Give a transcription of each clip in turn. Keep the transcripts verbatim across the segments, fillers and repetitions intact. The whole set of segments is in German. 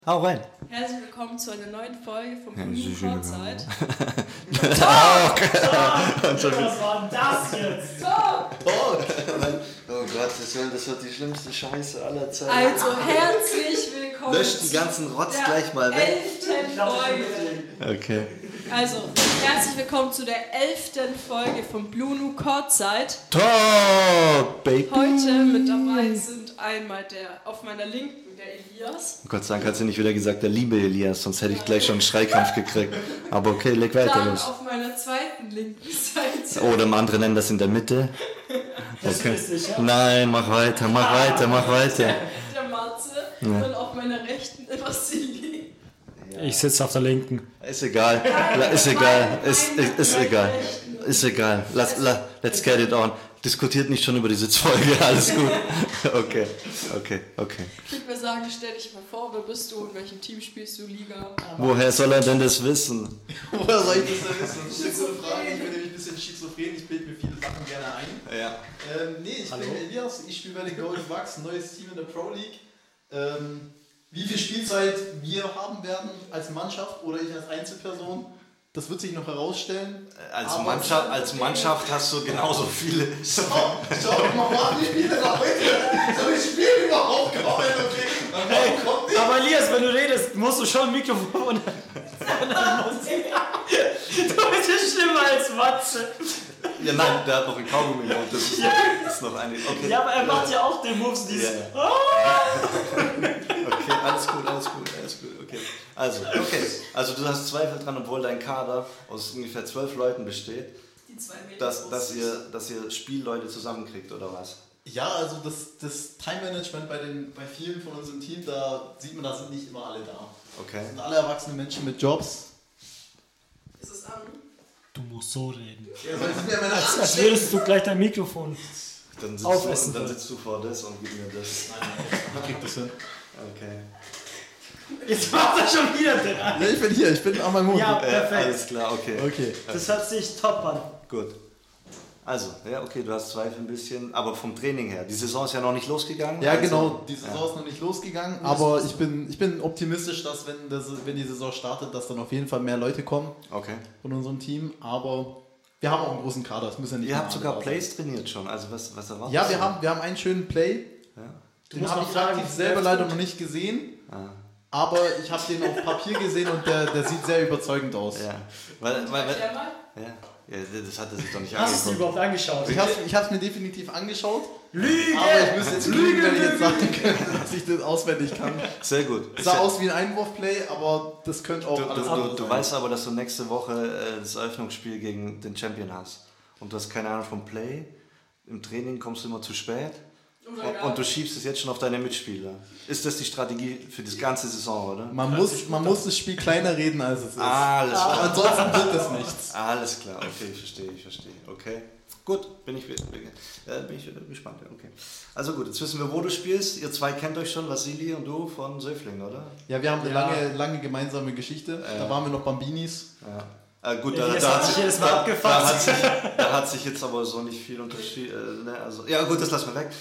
Hau rein. Herzlich willkommen zu einer neuen Folge vom Blue Courtside. Talk! Was war denn das jetzt? Talk! Talk! Oh Gott, das wird, das wird die schlimmste Scheiße aller Zeiten. Also herzlich willkommen. Löscht die ganzen Rotz gleich mal weg. elften Folge. Okay. Also, herzlich willkommen zu der elften Folge vom Blue Courtside. Talk, Baby! Heute mit dabei sind einmal der auf meiner Linken der Elias. Gott sei Dank hat sie nicht wieder gesagt, der liebe Elias, sonst hätte ich gleich schon einen Schreikampf gekriegt. Aber okay, leg weiter Dann los. auf meiner zweiten linken Seite. Oder im anderen nennen das in der Mitte. Okay. Nein, mach weiter, mach weiter, mach weiter. Der Matze. Ja. Und auf meiner rechten der Vasili. Ich sitze auf der linken. Ist egal, ist egal, ist, ist, ist egal, ist egal. Lass, la, let's get it on. Diskutiert nicht schon über die Sitzfolge, alles gut. Okay, okay, okay. Ich würde mir sagen, stell dich mal vor, wer bist du, in welchem Team spielst du Liga? Woher soll er denn das wissen? Woher soll ich das denn wissen? Das ist eine gute Frage. Ich bin nämlich ein bisschen schizophren, ich bilde mir viele Sachen gerne ein. Ja. Ähm, nee, ich Hallo. bin Elias, ich spiele bei den Golden Bucks, ein neues Team in der Pro League. Ähm, wie viel Spielzeit wir haben werden als Mannschaft oder ich als Einzelperson, das wird sich noch herausstellen. Als Mannschaft, als Mannschaft hast du genauso viele. Schau, schau mal, wie viele da heute so ein Spiel überhaupt kommen, okay? Hey, aber Elias, wenn du redest, musst du schon ein Mikrofon. Du bist ja schlimmer als Matze. Ja, nein, der hat noch einen Kaugummi. Das ist, das ist noch eine. Okay. Ja, aber er macht ja auch den Moves, dieses. Ja. Okay, alles gut, alles gut, alles gut. Okay. Also, okay. Also du hast Zweifel dran, obwohl dein Kader aus ungefähr zwölf Leuten besteht, Die zwei Meter dass, dass, ihr, dass ihr Spielleute zusammenkriegt, oder was? Ja, also das, das Time-Management bei, den, bei vielen von unserem Team, da sieht man, da sind nicht immer alle da. Okay. Das sind alle erwachsene Menschen mit Jobs. Ist es an? Du musst so reden. Ja, soll ich mir meine Als, als würdest du gleich dein Mikrofon Dann sitzt, aufessen. du, dann sitzt du vor das und gib mir das. Nein, nein, ich krieg das hin. Okay. Jetzt macht er schon wieder den an. Ja, ich bin hier, ich bin an meinem Mund. Ja, Äh, perfekt. alles klar, okay. Okay. Das hört sich top an. Gut. Also, ja, okay, du hast Zweifel ein bisschen, aber vom Training her. Die Saison ist ja noch nicht losgegangen. Ja, also, genau, die Saison ja. ist noch nicht losgegangen, aber ich bin, ich bin optimistisch, dass wenn, das, wenn die Saison startet, dass dann auf jeden Fall mehr Leute kommen Okay. von unserem Team, aber wir haben auch einen großen Kader, das müssen ja nicht Ihr mehr habt alle sogar da Plays sein. trainiert schon, also was, was erwartet Ja, wir haben, wir haben einen schönen Play, Ja. Du den musst habe noch ich fragen, aktiv selber leider noch nicht gesehen, Ah. aber ich habe den auf Papier gesehen und der, der sieht sehr überzeugend aus. Ja. Weil, weil, weil, Erklär mal. ja. Ja, das hat er sich doch nicht Hast du es dir angeguckt. überhaupt angeschaut? Ich habe ich es mir definitiv angeschaut, Lüge! aber ich müsste jetzt lügen, wenn ich jetzt sagen könnte, dass ich das auswendig kann. Sehr gut. Sah aus wie ein Einwurfplay, aber das könnte auch Du, alles du, andere du, du sein. weißt aber, dass du nächste Woche äh, das Eröffnungsspiel gegen den Champion hast. Und du hast keine Ahnung vom Play. Im Training kommst du immer zu spät. Oder Und, gar und du schiebst es jetzt schon auf deine Mitspieler. Ist das die Strategie für das ganze Saison, oder? Man muss, man muss das Spiel kleiner reden, als es ist. Alles Aber klar. ansonsten wird das nichts. Alles klar, okay, ich verstehe, ich verstehe. Okay. Gut, bin ich, bin, äh, bin ich wieder gespannt. Okay. Also gut, jetzt wissen wir, wo du spielst. Ihr zwei kennt euch schon, Vasili und du von Söfling, oder? Ja, wir haben eine Ja. lange, lange gemeinsame Geschichte. Ja. Da waren wir noch Bambinis. Ja. Äh, gut, da, Elias da, hat hat sich sich, jedes Mal da, da, abgefasst. hat sich, da hat sich jetzt aber so nicht viel unterschieden. Äh, ne, also, ja gut, das lassen wir weg.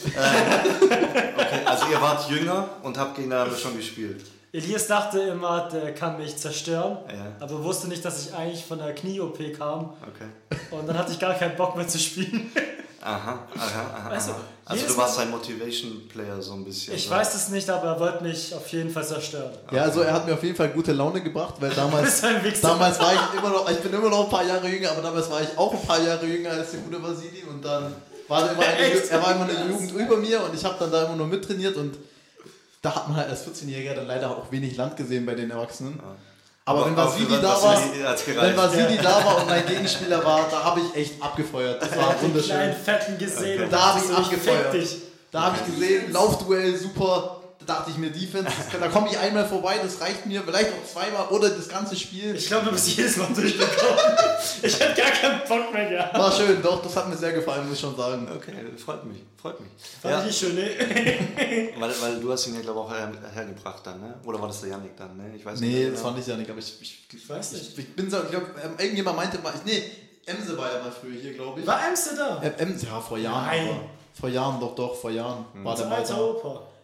Äh, okay, also ihr wart jünger und habt gegeneinander schon gespielt. Elias dachte immer, der kann mich zerstören, Ja. aber wusste nicht, dass ich eigentlich von der Knie-O P kam. Okay. Und dann hatte ich gar keinen Bock mehr zu spielen. Aha, aha, aha. Weißt du, aha. Also jedes du warst ein Motivation-Player so ein bisschen. Ich oder? weiß es nicht, aber er wollte mich auf jeden Fall zerstören. Ja, also er hat mir auf jeden Fall gute Laune gebracht, weil Du damals, bist ein Wichser. damals war ich immer noch, ich bin immer noch ein paar Jahre jünger, aber damals war ich auch ein paar Jahre jünger als der gute Vasili und dann war er immer eine, Echt? er war immer eine Jugend über mir und ich habe dann da immer nur mittrainiert und da hat man halt als vierzehnjähriger dann leider auch wenig Land gesehen bei den Erwachsenen. Ja. Aber wenn Aber Vasili für da war, Vasili hat's gereicht. wenn Vasili da war und mein Gegenspieler war, da habe ich echt abgefeuert. Das war Den kleinen wunderschön. Fetten gesehen Okay. und Da hab dachte ich so, abgefeuert. fick dich. Da habe ich gesehen, Laufduell super. Da dachte ich mir, Defense, da komme ich einmal vorbei, das reicht mir, vielleicht auch zweimal oder das ganze Spiel. Ich glaube, du bist jedes Mal durchgekommen. Ich hätte gar keinen Bock mehr gehabt. War schön, doch, das hat mir sehr gefallen, muss ich schon sagen. Okay, freut mich, freut mich. Fand Ja, ich schön, ne? weil, weil du hast ihn ja, glaube ich, auch her, hergebracht dann, ne? Oder war das der Yannick dann, ne? Ich weiß Nee, nicht. das fand ich ja nicht, aber ich, ich, Ich weiß nicht. ich, ich bin so, ich glaube, irgendjemand meinte mal, nee, Emse war ja mal früher hier, glaube ich. War Amsterdam? Äh, Emse, ja, vor Jahren. Nein. Aber, vor Jahren, doch, doch, vor Jahren war der mal Alter da. Opa.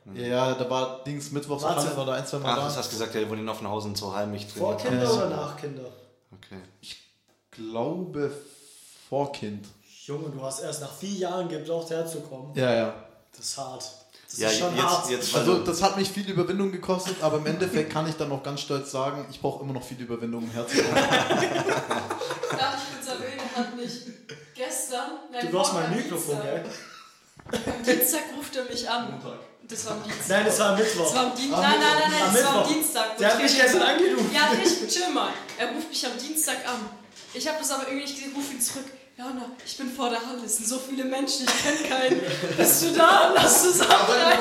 Ja, da war Dings Mittwochs Warte. Halle, war da ein, zwei Mal Ach, da. das hast du gesagt, der wurde in Offenhausen zu Heimlich Vor trainiert. Kinder Ja. oder nach Kinder? Okay. glaube vor Kind. Junge, du hast erst nach vier Jahren gebraucht, herzukommen. Ja, ja. Das ist hart. Das Ja, ist schon jetzt, hart. jetzt weil Also du- das hat mich viel Überwindung gekostet, aber im Endeffekt kann ich dann auch ganz stolz sagen, ich brauche immer noch viel Überwindung, um herzukommen. Darf ich kurz erwähnen, er hat mich gestern... Nein, Du brauchst vorher mein am Mikrofon, Dienstag- gell? Am Dienstag ruft er mich an. Das war am Dienstag. Nein, das war am Mittwoch. Das war am Dienstag. Am Nein, nein, nein, nein, Am das war am Mittwoch. Dienstag. Der hat mich gestern angerufen. Ja, ich, chill mal. Er ruft mich am Dienstag an. Ich habe das aber irgendwie nicht gesehen, ruf ihn zurück. Jana, ich bin vor der Halle, es sind so viele Menschen, ich kenne keinen. Bist du da? Lass du sagen.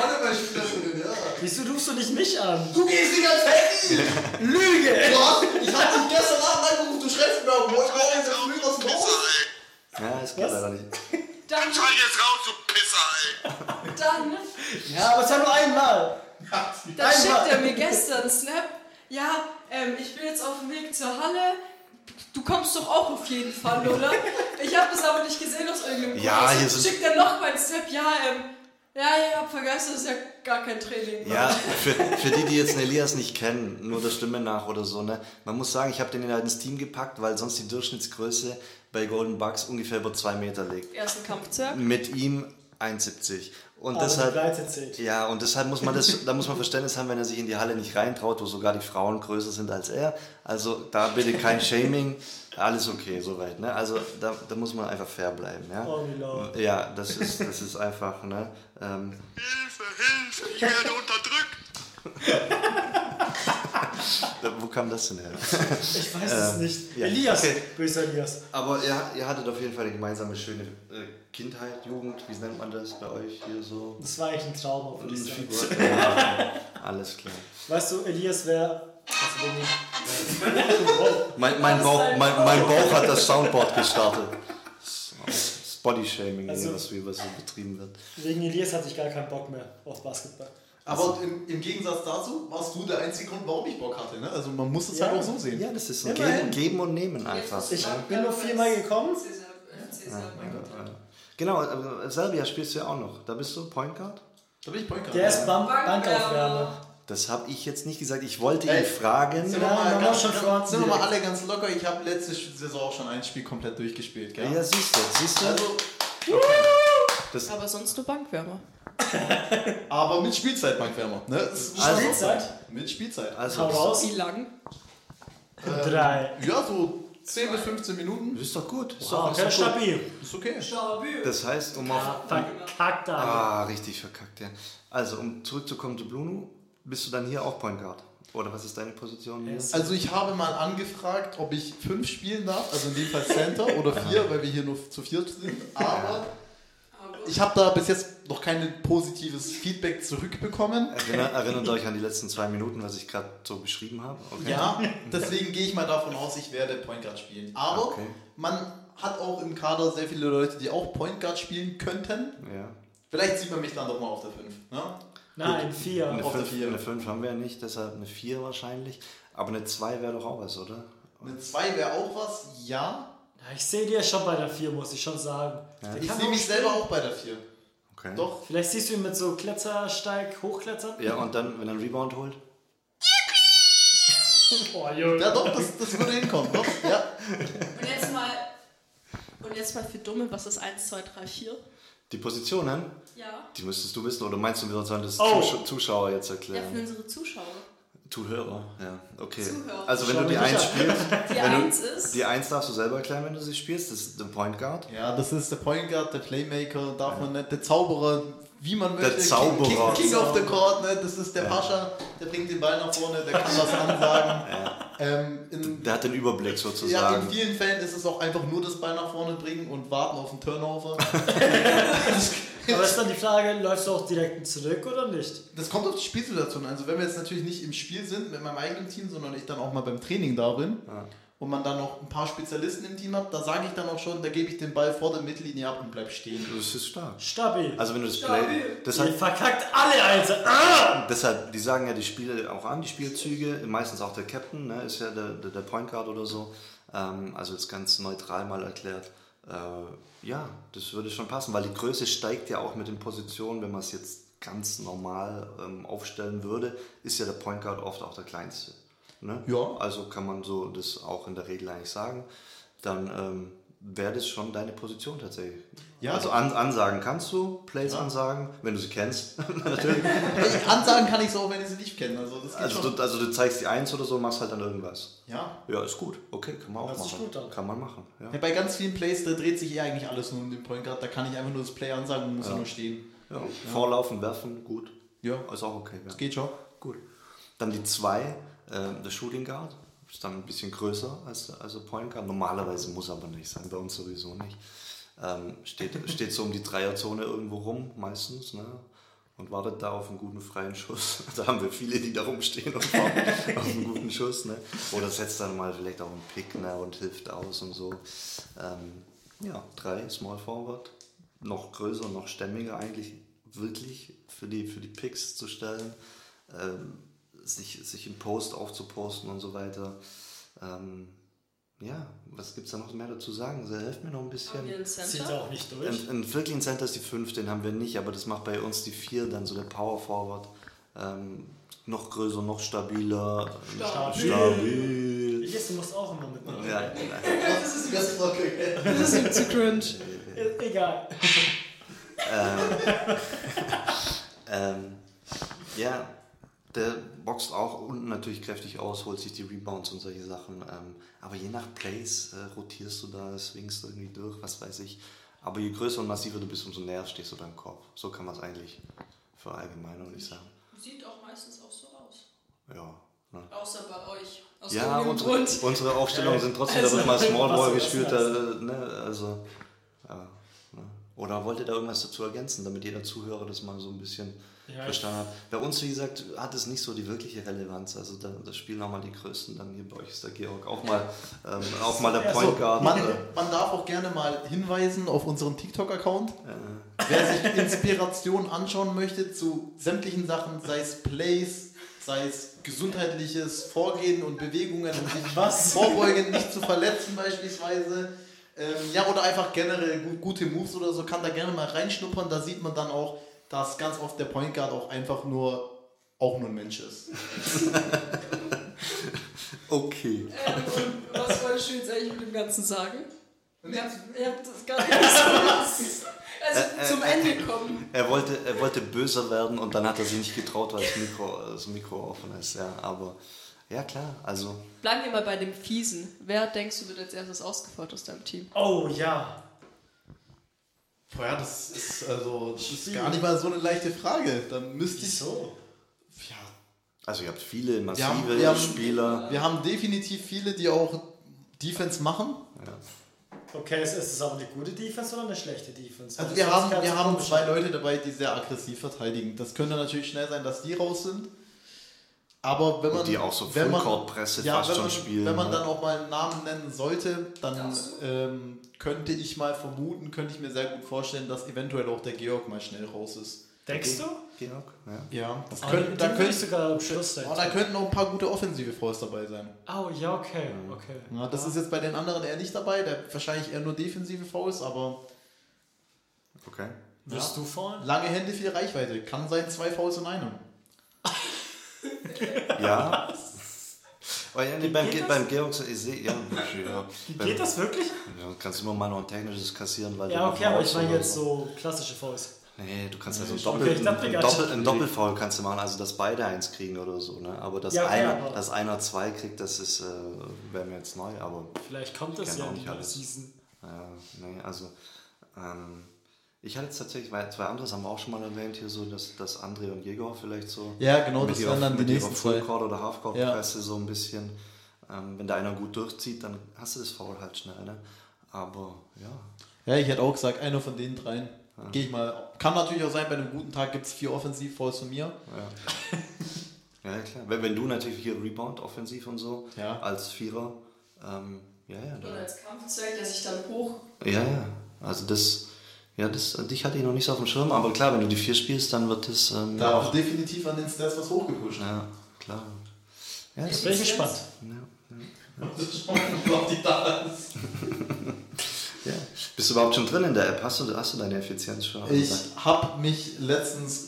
Wieso rufst du nicht mich an? Du gehst nicht ans Handy! Lüge! Ich hab dich gestern Abend angerufen, du schreibst mir auch, wo ich war jetzt früh aus dem Haus. Ja, es geht Was? leider nicht. Dann, Schau jetzt raus, du Pisser, ey! dann, Ja, aber es war nur einmal. dann schickt er mir gestern einen Snap. Ja, ähm, ich bin jetzt auf dem Weg zur Halle. Du kommst doch auch auf jeden Fall, oder? Ich habe das aber nicht gesehen aus irgendeinem Grund. Ja, Also hier sind- schickt er noch mal einen Snap. Ja, ähm, ja, ich hab vergessen, das ist ja gar kein Training. Ja, für, für die, die jetzt den Elias nicht kennen, nur der Stimme nach oder so, ne? Man muss sagen, ich habe den halt ins Team gepackt, weil sonst die Durchschnittsgröße bei Golden Bucks ungefähr über zwei Meter liegt. Ersten Kampfzirk. Mit ihm eins siebzig. Und Aber die deshalb, Breite zählt. ja, und deshalb muss man das, da muss man Verständnis haben, wenn er sich in die Halle nicht reintraut, wo sogar die Frauen größer sind als er. Also da bitte kein Shaming, alles okay, soweit. Ne? Also da, da muss man einfach fair bleiben. Ja, Oh, wie laut. ja das, ist, das ist einfach, ne? Ähm, Hilfe, Hilfe, ich werde unterdrückt! da, wo kam das denn her? Ich weiß es Ähm, nicht. ja. Elias, Okay. böser Elias. Aber ihr, ihr hattet auf jeden Fall eine gemeinsame schöne äh, Kindheit, Jugend, wie nennt man das bei euch hier so? Das war eigentlich ein Trauma, würde ich sagen. Figur- Ja, alles klar. Weißt du, Elias wäre... Also wenn ich, Mein, mein, Bauch, mein, mein Bauch hat das Soundboard gestartet. Das Bodyshaming, Also- was, wie was so betrieben wird. wegen Elias hatte ich gar keinen Bock mehr auf Basketball. Aber im, im Gegensatz dazu warst du der einzige Grund, warum ich Bock hatte. Ne? Also man muss es Ja. halt auch so sehen. Ja, das ist so Immerhin. geben, geben und Nehmen einfach. Ich ja. bin nur viermal gekommen. Genau, aber Selbia spielst du ja auch noch. Da bist du Point Guard? Da bin ich Point Guard. Der ist Bank Bankaufwärmer. Bankaufwärmer. Das habe ich jetzt nicht gesagt. Ich wollte ihn Ey, fragen. Sind wir Ja, mal, man ganz, muss schon ganz, fronten sind wir mal direkt. alle ganz locker. Ich habe letzte Saison auch schon ein Spiel komplett durchgespielt. Gell? Ja, siehst du, siehst du. Also, Das, Aber sonst nur Bankwärmer. aber mit Spielzeit, Bankwärmer. Ne? Das ist Also- Spielzeit? mit Spielzeit. also, Hau das, raus. Wie lang? Drei. Ja, so zehn bis fünfzehn Minuten. ist doch gut. Ist Oh, doch, okay, ist doch gut. stabil. Ist okay. Stabil. Das heißt, um auf. Ja, verkackt, Alter. Ah, richtig verkackt, ja. Also, um zurückzukommen zu Blunu, bist du dann hier auch Point Guard? Oder was ist deine Position hier? Yes. Also ich habe mal angefragt, ob ich fünf spielen darf, also in dem Fall Center oder vier, weil wir hier nur zu viert sind. Aber ich habe da bis jetzt noch kein positives Feedback zurückbekommen. Erinner, erinnert euch an die letzten zwei Minuten, was ich gerade so beschrieben habe? Okay. Ja, deswegen gehe ich mal davon aus, ich werde Point Guard spielen. Aber Okay. man hat auch im Kader sehr viele Leute, die auch Point Guard spielen könnten. Ja. Vielleicht sieht man mich dann doch mal auf der fünf. Ne? Nein, vier. Eine Auf der fünf, vier. eine fünf haben wir ja nicht, deshalb eine vier wahrscheinlich. Aber eine zwei wäre doch auch was, oder? Eine zwei wäre auch was, ja. Ja, ich sehe dir schon bei der vier, muss ich schon sagen. Der Ich kann sehe auch mich spielen. selber auch bei der vier. Okay. Doch. Vielleicht siehst du ihn mit so Klettersteig hochklettern. Ja, und dann, wenn er einen Rebound holt? Boah, Junge. Ja doch, das, das würde hinkommen. Doch, ja. Und jetzt mal. Und jetzt mal für Dumme, was ist eins, zwei, drei, vier? Die Positionen, Ja. die müsstest du wissen, oder meinst du, wir sollen das Oh. Zusch- Zuschauer jetzt Ja, für erklären? unsere Zuschauer. Zuhörer, ja, okay. Zuhörer. Also wenn Schau du die mich eins an. spielst, Die wenn du, eins ist. die eins darfst du selber erklären, wenn du sie spielst, das ist der Point Guard. Ja, das ist der Point Guard, der Playmaker, darf man nicht, der Zauberer, wie man Der möchte. Zauberer. King, King of the Court, ne? Das ist der Pascha, der bringt den Ball nach vorne, der kann was ansagen. Ähm, in, Der hat den Überblick ja, sozusagen. in vielen Fällen ist es auch einfach nur das Ball nach vorne bringen und warten auf den Turnover. Aber ist dann die Frage, läufst du auch direkt zurück oder nicht? Das kommt auf die Spielsituation. Also wenn wir jetzt natürlich nicht im Spiel sind mit meinem eigenen Team, sondern ich dann auch mal beim Training da bin Ja. und man dann noch ein paar Spezialisten im Team hat, da sage ich dann auch schon, da gebe ich den Ball vor der Mittellinie ab und bleib stehen. Das ist stark. Stabil. Also wenn du das Play... Ihr Deshalb, verkackt alle, Alter. Ah! deshalb, die sagen ja die Spiele auch an, die Spielzüge, meistens auch der Captain, ne, ist ja der, der, der Point Guard oder so. Ähm, also jetzt ganz neutral mal erklärt. Äh, ja, das würde schon passen, weil die Größe steigt ja auch mit den Positionen, wenn man es jetzt ganz normal ähm, aufstellen würde, ist ja der Point Guard oft auch der kleinste. Ne? Ja. Also kann man so das auch in der Regel eigentlich sagen. Dann ähm, wäre das schon deine Position tatsächlich. Ja, also an, Ansagen kannst du, Plays ja. ansagen, wenn du sie kennst. Natürlich. Hey, Ansagen kann ich so auch, wenn ich sie nicht kenne. Also, das geht also, schon. du, also du zeigst die Eins oder so, machst halt dann irgendwas. Ja. Ja, ist gut. Okay, kann man auch Das ist machen. gut dann. Kann man machen. Ja. Ja, bei ganz vielen Plays, da dreht sich eher eigentlich alles nur um den Point Guard. Da kann ich einfach nur das Play ansagen und muss Ja. nur stehen. Ja. Vorlaufen, werfen, gut. Ja. Ist auch okay. Ja. Das geht schon. Gut. Dann die zwei, äh, der Shooting Guard. Ist dann ein bisschen größer als, als der Point Guard. Normalerweise muss aber nicht sein, bei uns sowieso nicht. Ähm, steht, steht so um die Dreierzone irgendwo rum, meistens, ne? Und wartet da auf einen guten freien Schuss. Da haben wir viele, die da rumstehen und warten auf einen guten Schuss. Ne? Oder setzt dann mal vielleicht auch einen Pick, ne? Und hilft aus und so. Ähm, ja, drei, Small Forward. Noch größer, noch stämmiger eigentlich wirklich für die, für die Picks zu stellen. Ähm, sich, sich im Post aufzuposten und so weiter. Ähm, ja, was gibt es da noch mehr dazu sagen? Also, helft mir noch ein bisschen. Haben wir einen Zieht Center? auch nicht durch. Ein, ein wirklich ein Center ist die fünf, den haben wir nicht, aber das macht bei uns die vier, dann so der Power Forward. Ähm, noch größer, noch stabiler. Stabil. Stabil. Ich esse, du musst auch immer mitmachen. Ja, Das ist ganz locker. Das ist ihm zu cringe. Ist egal. ähm, ähm, ja, der boxt auch unten natürlich kräftig aus, holt sich die Rebounds und solche Sachen. Ähm, aber je nach Plays äh, rotierst du da, swingst du irgendwie durch, was weiß ich. Aber je größer und massiver du bist, umso näher stehst du deinem Korb. So kann man es eigentlich verallgemeinern, würde ich sagen. Sieht auch meistens auch so aus. Ja. Ne? Außer bei euch. Aus Ja, irgendeinem unsere, Grund. unsere Aufstellungen sind trotzdem, Also, da wird mal Small Ball was- gespielt. was Da, ne, also, ja, ne. Oder wollt ihr da irgendwas dazu ergänzen, damit jeder Zuhörer das mal so ein bisschen Ja, verstanden hat? Bei uns, wie gesagt, hat es nicht so die wirkliche Relevanz. Also da, da spielen auch mal die Größten, dann hier bei euch ist der Georg auch mal, ähm, auch mal der Ja, so, Point Guard. Man, äh, man darf auch gerne mal hinweisen auf unseren TikTok-Account. äh, Wer sich Inspiration anschauen möchte zu sämtlichen Sachen, sei es Plays, sei es gesundheitliches Vorgehen und Bewegungen, um sich Was? vorbeugen, nicht zu verletzen beispielsweise. Ähm, ja, oder einfach generell gu- gute Moves oder so, kann da gerne mal reinschnuppern. Da sieht man dann auch, dass ganz oft der Point Guard auch einfach nur, auch nur ein Mensch ist. okay. Ähm, und was wolltest du jetzt eigentlich mit dem Ganzen sagen? Ihr habt, ihr habt das gar nicht so. Also Äh, äh, zum äh, Ende kommen. Er wollte, er wollte böser werden und dann hat er sich nicht getraut, weil das Mikro, das Mikro offen ist. Ja, aber ja klar, also Bleiben wir mal bei dem Fiesen. Wer denkst du wird als erstes ausgefordert aus deinem Team? Oh ja. Boah, ja, das ist also das ist gar nicht mal so eine leichte Frage. Dann müsste ich Wieso? Ja, Also ihr habt viele massive haben- wir haben- Spieler. wir haben definitiv viele, die auch Defense machen. Ja. Okay, ist ist es aber eine gute Defense oder eine schlechte Defense? Also Das wir ist haben, ganz wir haben komisch. zwei Leute dabei, die sehr aggressiv verteidigen. Das könnte natürlich schnell sein, dass die raus sind. Aber wenn man, Und die auch so wenn man, Fullcourt-Presse ja, fast wenn schon man, spielen. wenn man ne? dann auch mal einen Namen nennen sollte, dann Darfst ähm, könnte ich mal vermuten, könnte ich mir sehr gut vorstellen, dass eventuell auch der Georg mal schnell raus ist. Denkst du? Georg? Ja. Ja, das Aber könnte, den da, würde ich könnte, sogar am Schluss oh, da könnten auch ein paar gute offensive Fouls dabei sein. Oh, ja, okay, okay. Ja, das ist jetzt bei den anderen eher nicht dabei, der hat wahrscheinlich eher nur defensive Fouls, aber Okay. Wirst du fallen? lange Hände, viel Reichweite. Kann sein, zwei Fouls in einem. Ja. Aber ja, nee, beim, geht Ge- das? beim Georg, ich sehe, ja, ja. Beim- Geht das wirklich? Ja, du kannst immer mal noch ein technisches kassieren, weil Ja, du okay, noch aber raus ich meine oder jetzt so klassische Fouls. Nee, du kannst ja so ein Okay, Doppel, ich dachte ein, gerade Doppel, schon. ein Doppelfoul kannst du machen, also dass beide eins kriegen oder so, ne? Aber dass, Ja, okay, einer, aber- dass einer zwei kriegt, das ist, äh, wäre mir jetzt neu, aber Vielleicht kommt das kenn ja auch in nicht der alles. Season. ja, nee, also ähm, ich hatte jetzt tatsächlich, weil zwei andere haben wir auch schon mal erwähnt, hier so, dass, dass André und Jäger vielleicht so Ja, genau, mit das ihrer, wären dann die mit ihrer nächsten zwei. Fullcourt oder Halfcourt Ja. Presse so ein bisschen, ähm, wenn da einer gut durchzieht, dann hast du das Foul halt schnell, ne? Aber ja, Ja, ich hätte auch gesagt, einer von den dreien. Gehe ich mal. Kann natürlich auch sein, bei einem guten Tag gibt es vier Offensiv-Fouls von mir. ja. Ja, klar. Wenn, wenn du natürlich hier Rebound, offensiv und so, Ja. als Vierer, ähm, ja, ja. Oder Da, als Kampfzweig, der sich dann hoch. ja, ja. Also das, ja, das, dich hatte ich noch nicht so auf dem Schirm, aber klar, wenn du die vier spielst, dann wird das ähm, Da auch, wird definitiv an den Stats was hochgepusht. ja, klar. Ja, Jetzt bin ich gespannt. ja, Ob die da ist. ja. Bist du überhaupt schon drin in der App? Hast du, hast du deine Effizienz schon? Ich habe mich letztens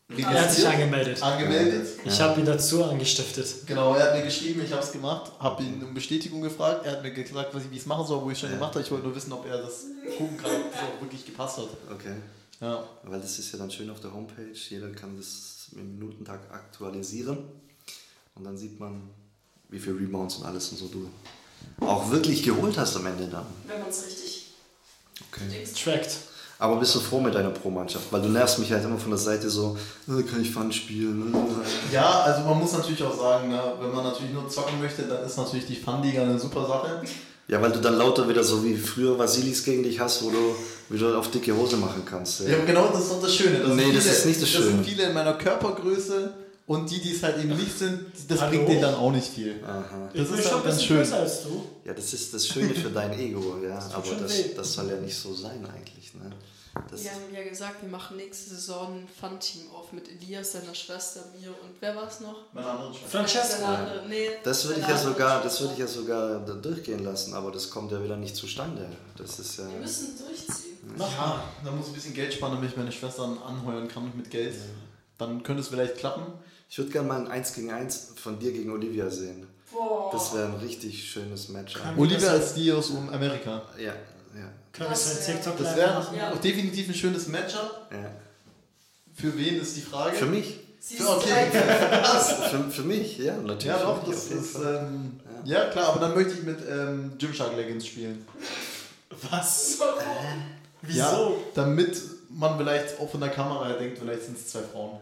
Er hat sich angemeldet. angemeldet. Ich habe ihn dazu angestiftet. Genau, er hat mir geschrieben, ich habe es gemacht, habe ihn um Bestätigung gefragt, er hat mir gesagt, was ich, wie ich es machen soll, wo ich schon Ja. gemacht habe. Ich wollte nur wissen, ob er das gucken kann, ob das auch wirklich gepasst hat. Okay. Ja. Weil das ist ja dann schön auf der Homepage. Jeder kann das im Minutentag aktualisieren. Und dann sieht man, wie viel Rebounds und alles und so du auch wirklich geholt hast am Ende dann. Wenn man es richtig Okay. denkst. Tracked. Aber bist du froh mit deiner Pro-Mannschaft? Weil du nervst mich halt immer von der Seite so, äh, kann ich Fun spielen? Äh. Ja, also man muss natürlich auch sagen, ne, wenn man natürlich nur zocken möchte, dann ist natürlich die Fun-Liga eine super Sache. Ja, weil du dann lauter wieder so wie früher Vasilis gegen dich hast, wo du wieder auf dicke Hose machen kannst. Ja, Ja, genau, das ist doch das Schöne. Das Nee, sind das viele, ist nicht das Das Schöne. sind viele in meiner Körpergröße und die, die es halt eben nicht sind, das Hallo? bringt denen dann auch nicht viel. Aha. Das Ich bin ist schon halt ein ganz bisschen schön. größer als du. Ja, das ist das Schöne für dein Ego, ja. tut Aber schon das, weh. das soll ja nicht so sein eigentlich. Ne? Das, Wir haben ja gesagt, wir machen nächste Saison ein Fun-Team auf mit Elias, seiner Schwester, mir und wer war es noch? Meine anderen Schwester. Francesca. Seine andere- Nee, das würde ich seine ja andere sogar, das Schwester. würde ich ja sogar da durchgehen lassen, aber das kommt ja wieder nicht zustande. Das ist ja. Wir müssen durchziehen. Ja, da muss ein bisschen Geld sparen, damit ich meine Schwestern anheuern kann mit Geld. Dann könnte es vielleicht klappen. Ich würde gerne mal ein eins gegen eins von dir gegen Olivia sehen. Boah. Das wäre ein richtig schönes Match. Kann- Olivia ist die aus um Amerika. Ja, ja, Können wir es Das in TikTok Das live wäre machen? Ja. auch definitiv ein schönes Matchup. ja. Für wen ist die Frage? Für mich. Sie Für, ist okay. Für, für mich, ja, natürlich. Ja, doch, für mich das auf jeden ist. Fall. Ähm, ja. klar, aber dann möchte ich mit ähm, Gymshark Legends spielen. Was? so. Wieso? Ja, damit man vielleicht auch von der Kamera her denkt, vielleicht sind es zwei Frauen.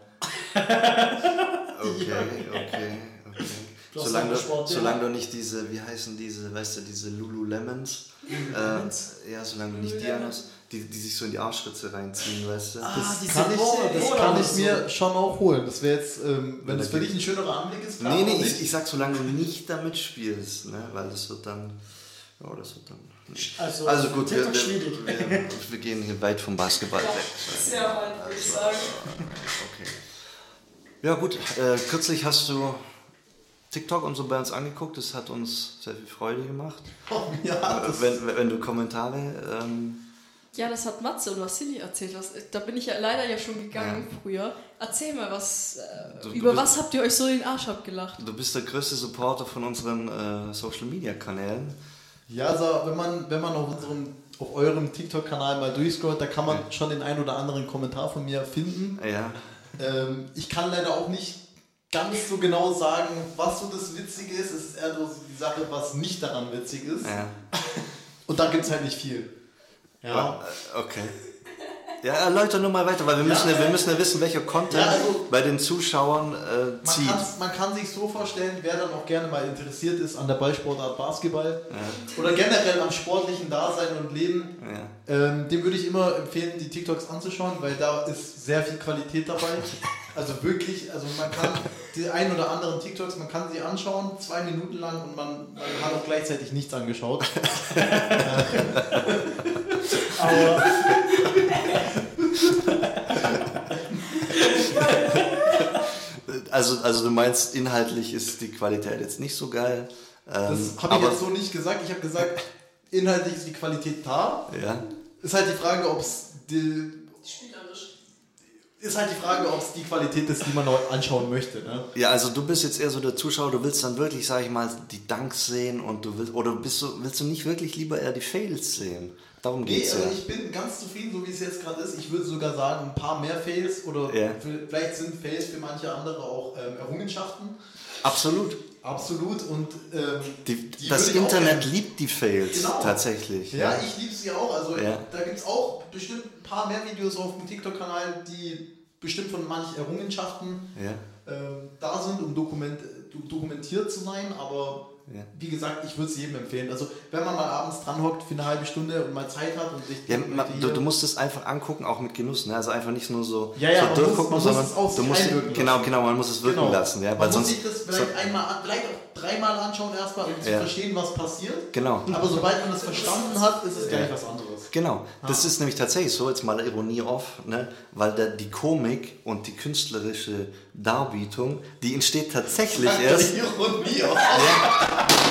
Okay, okay, okay. Du hast Solange auch du, Sport, ja. solange du nicht diese, wie heißen diese, weißt du, diese Lululemons, äh, ja, solange du nicht die anhast, die, die sich so in die Arschritze reinziehen, weißt du. Ah, Das diese kann ich, Bohrer- das Bohrer kann und ich so. mir schon auch holen. Das wäre jetzt, ähm, wenn Ja, das da für geht- dich ein schönerer Anblick ist, klar. Nee, nee, warum ich, nicht? ich sag, solange du nicht damit spielst, ne, weil das wird dann, ja, das wird dann. Also, Also gut, wir, TikTok wir, schwierig. wir, wir gehen hier weit vom Basketball weg. Sehr weit, würde ich sagen. Okay. Ja gut, äh, kürzlich hast du TikTok und so bei uns angeguckt, das hat uns sehr viel Freude gemacht. Oh, ja, Äh, das wenn, wenn du Kommentare, ähm, Ja, das hat Matze und Vassili erzählt. Was, da bin ich ja leider ja schon gegangen früher. Erzähl mal, was, äh, Du- du über bist- was habt ihr euch so den Arsch abgelacht? du bist der größte Supporter von unseren äh, Social Media Kanälen. Ja, also wenn man, wenn man auf unserem, auf eurem TikTok-Kanal mal durchscrollt, da kann man schon den ein oder anderen Kommentar von mir finden. Ja, Ähm, ich kann leider auch nicht ganz so genau sagen, was so das Witzige ist. Es ist eher so die Sache, was nicht daran witzig ist. ja. Und da gibt es halt nicht viel. Ja. Äh, Okay. Ja, erläuter nur mal weiter, weil wir müssen ja, wir müssen ja wissen, welcher Content Ja, also- bei den Zuschauern äh, Man, zieht. kann's- man kann sich so vorstellen, wer dann auch gerne mal interessiert ist an der Ballsportart Basketball Ja, oder generell am sportlichen Dasein und Leben, ja. ähm, dem würde ich immer empfehlen, die TikToks anzuschauen, weil da ist sehr viel Qualität dabei. Also wirklich, also man kann die ein oder anderen TikToks, man kann sie anschauen, zwei Minuten lang und man, man hat auch gleichzeitig nichts angeschaut. Aber Also, also du meinst, inhaltlich ist die Qualität jetzt nicht so geil. Ähm, Das habe ich aber- jetzt so nicht gesagt. Ich habe gesagt, inhaltlich ist die Qualität da. Ja, Ist halt die Frage, ob es die, Spielerisch. ist halt die Frage, ob es die Qualität ist, die man noch anschauen möchte. Ne? ja, also du bist jetzt eher so der Zuschauer, du willst dann wirklich, sag ich mal, die Dunks sehen und du willst, oder bist du, willst du nicht wirklich lieber eher die Fails sehen? Darum Nee, geht's also ja. ich bin ganz zufrieden, so wie es jetzt gerade ist. Ich würde sogar sagen, ein paar mehr Fails oder Ja. vielleicht sind Fails für manche andere auch ähm, Errungenschaften. Absolut. Absolut. Und ähm, Die, die das würde ich auch Internet gerne- liebt die Fails Genau. tatsächlich. Ja, ich liebe sie auch. Also Ja. da gibt es auch bestimmt ein paar mehr Videos auf dem TikTok-Kanal, die bestimmt von manchen Errungenschaften Ja. ähm, da sind, um dokument, do- dokumentiert zu sein. Aber Ja. wie gesagt, ich würde es jedem empfehlen. Also wenn man mal abends dran hockt für eine halbe Stunde und mal Zeit hat und sich Ja, denkt, ma- möchte du, hier- du musst es einfach angucken, auch mit Genuss. Ne? Also einfach nicht nur so, Ja, ja, so man durchgucken, muss- man muss sondern es auf du sich musst einwirken genau, lassen. genau, man muss es wirken Genau. lassen, ja, weil man sonst muss sich das vielleicht einmal, an- vielleicht auch dreimal anschauen erstmal, um zu Ja. verstehen, was passiert. genau. Aber sobald man das verstanden hat, ist es gleich was anderes. Genau, das ist nämlich tatsächlich so, jetzt mal Ironie off, ne? Weil der, die Komik und die künstlerische Darbietung, die entsteht tatsächlich erst, Ironie auch.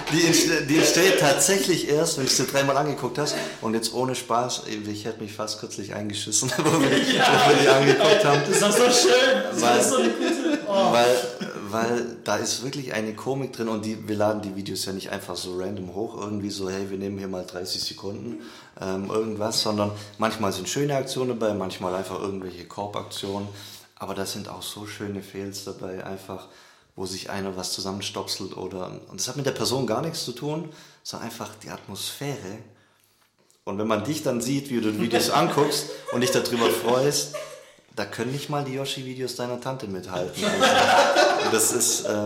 die, entste- die entsteht tatsächlich erst, wenn du es dir dreimal angeguckt hast. Und jetzt ohne Spaß, ich hätte mich fast kürzlich eingeschissen, wo wir, wo wir die angeguckt haben. Das ist doch so schön. Das Weil- ist so eine gute. Oh. Weil, weil da ist wirklich eine Komik drin und die, wir laden die Videos ja nicht einfach so random hoch, irgendwie so, hey, wir nehmen hier mal dreißig Sekunden, ähm, irgendwas, sondern manchmal sind schöne Aktionen dabei, manchmal einfach irgendwelche Korbaktionen, aber da sind auch so schöne Fails dabei, einfach, wo sich einer was zusammenstopselt oder, und das hat mit der Person gar nichts zu tun, sondern einfach die Atmosphäre. Und wenn man dich dann sieht, wie du die Videos anguckst und dich darüber freust, da können nicht mal die Yoshi-Videos deiner Tante mithalten. Also, das ist, äh,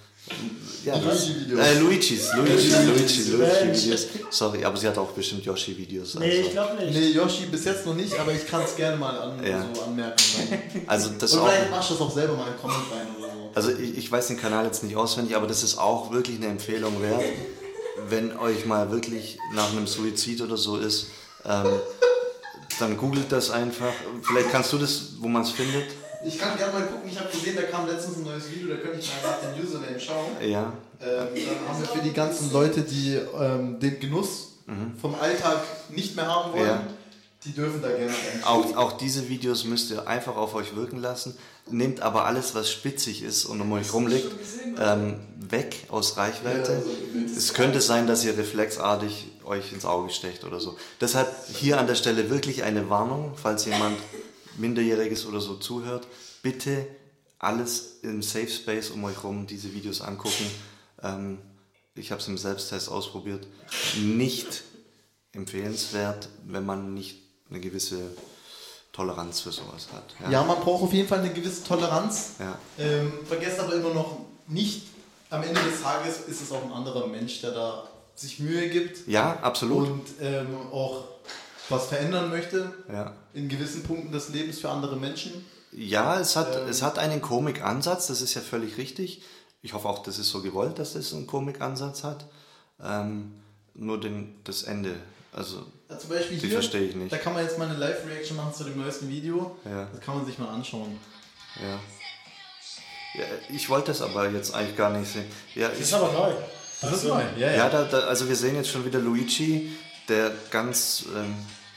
ja, das, Luigi-Videos. äh, Luigi's, Luigi, Luigi, Luigi-Videos. Sorry, aber sie hat auch bestimmt Yoshi-Videos. Also, Nee, ich glaube nicht. Nee, Yoshi bis jetzt noch nicht, aber ich kann es gerne mal an, Ja. so anmerken. Dann. also das Und auch, vielleicht machst du das auch selber mal in den Comment rein oder so. also ich, ich weiß den Kanal jetzt nicht auswendig, aber das ist auch wirklich eine Empfehlung wert, wenn euch mal wirklich nach einem Suizid oder so ist, ähm, dann googelt das einfach. Vielleicht kannst du das, wo man es findet. Ich kann gerne mal gucken, ich habe gesehen, da kam letztens ein neues Video, da könnte ich mal nach dem Username schauen. Ja, Ähm, dann haben wir für die ganzen Leute, die ähm, den Genuss vom Alltag nicht mehr haben wollen, Ja. die dürfen da gerne rein. auch, auch diese Videos müsst ihr einfach auf euch wirken lassen. Nehmt aber alles, was spitzig ist und um euch rumliegt, ähm, weg aus Reichweite. Ja, also, Es könnte sein, dass ihr reflexartig euch ins Auge stecht oder so. Deshalb hier an der Stelle wirklich eine Warnung, falls jemand Minderjähriges oder so zuhört. Bitte alles im Safe Space um euch rum diese Videos angucken. Ähm, ich habe es im Selbsttest ausprobiert. Nicht empfehlenswert, wenn man nicht eine gewisse Toleranz für sowas hat. Ja, man braucht auf jeden Fall eine gewisse Toleranz. Ja. Ähm, vergesst aber immer noch nicht, am Ende des Tages ist es auch ein anderer Mensch, der da sich Mühe gibt Ja, absolut. und ähm, auch was verändern möchte Ja. in gewissen Punkten des Lebens für andere Menschen. Ja, es hat, Ähm. es hat einen Komikansatz, das ist ja völlig richtig. Ich hoffe auch, das ist so gewollt, dass es einen Komikansatz hat. Ähm, nur den, das Ende, also Ja, zum Beispiel die hier, verstehe ich nicht. da kann man jetzt mal eine Live-Reaction machen zu dem neuesten Video. Ja, Das kann man sich mal anschauen. ja. Ja, ich wollte das aber jetzt eigentlich gar nicht sehen. Ja, Das ich, ist aber neu. Das ist neu, ja, ja da, da, also wir sehen jetzt schon wieder Luigi, der ganz... Ähm,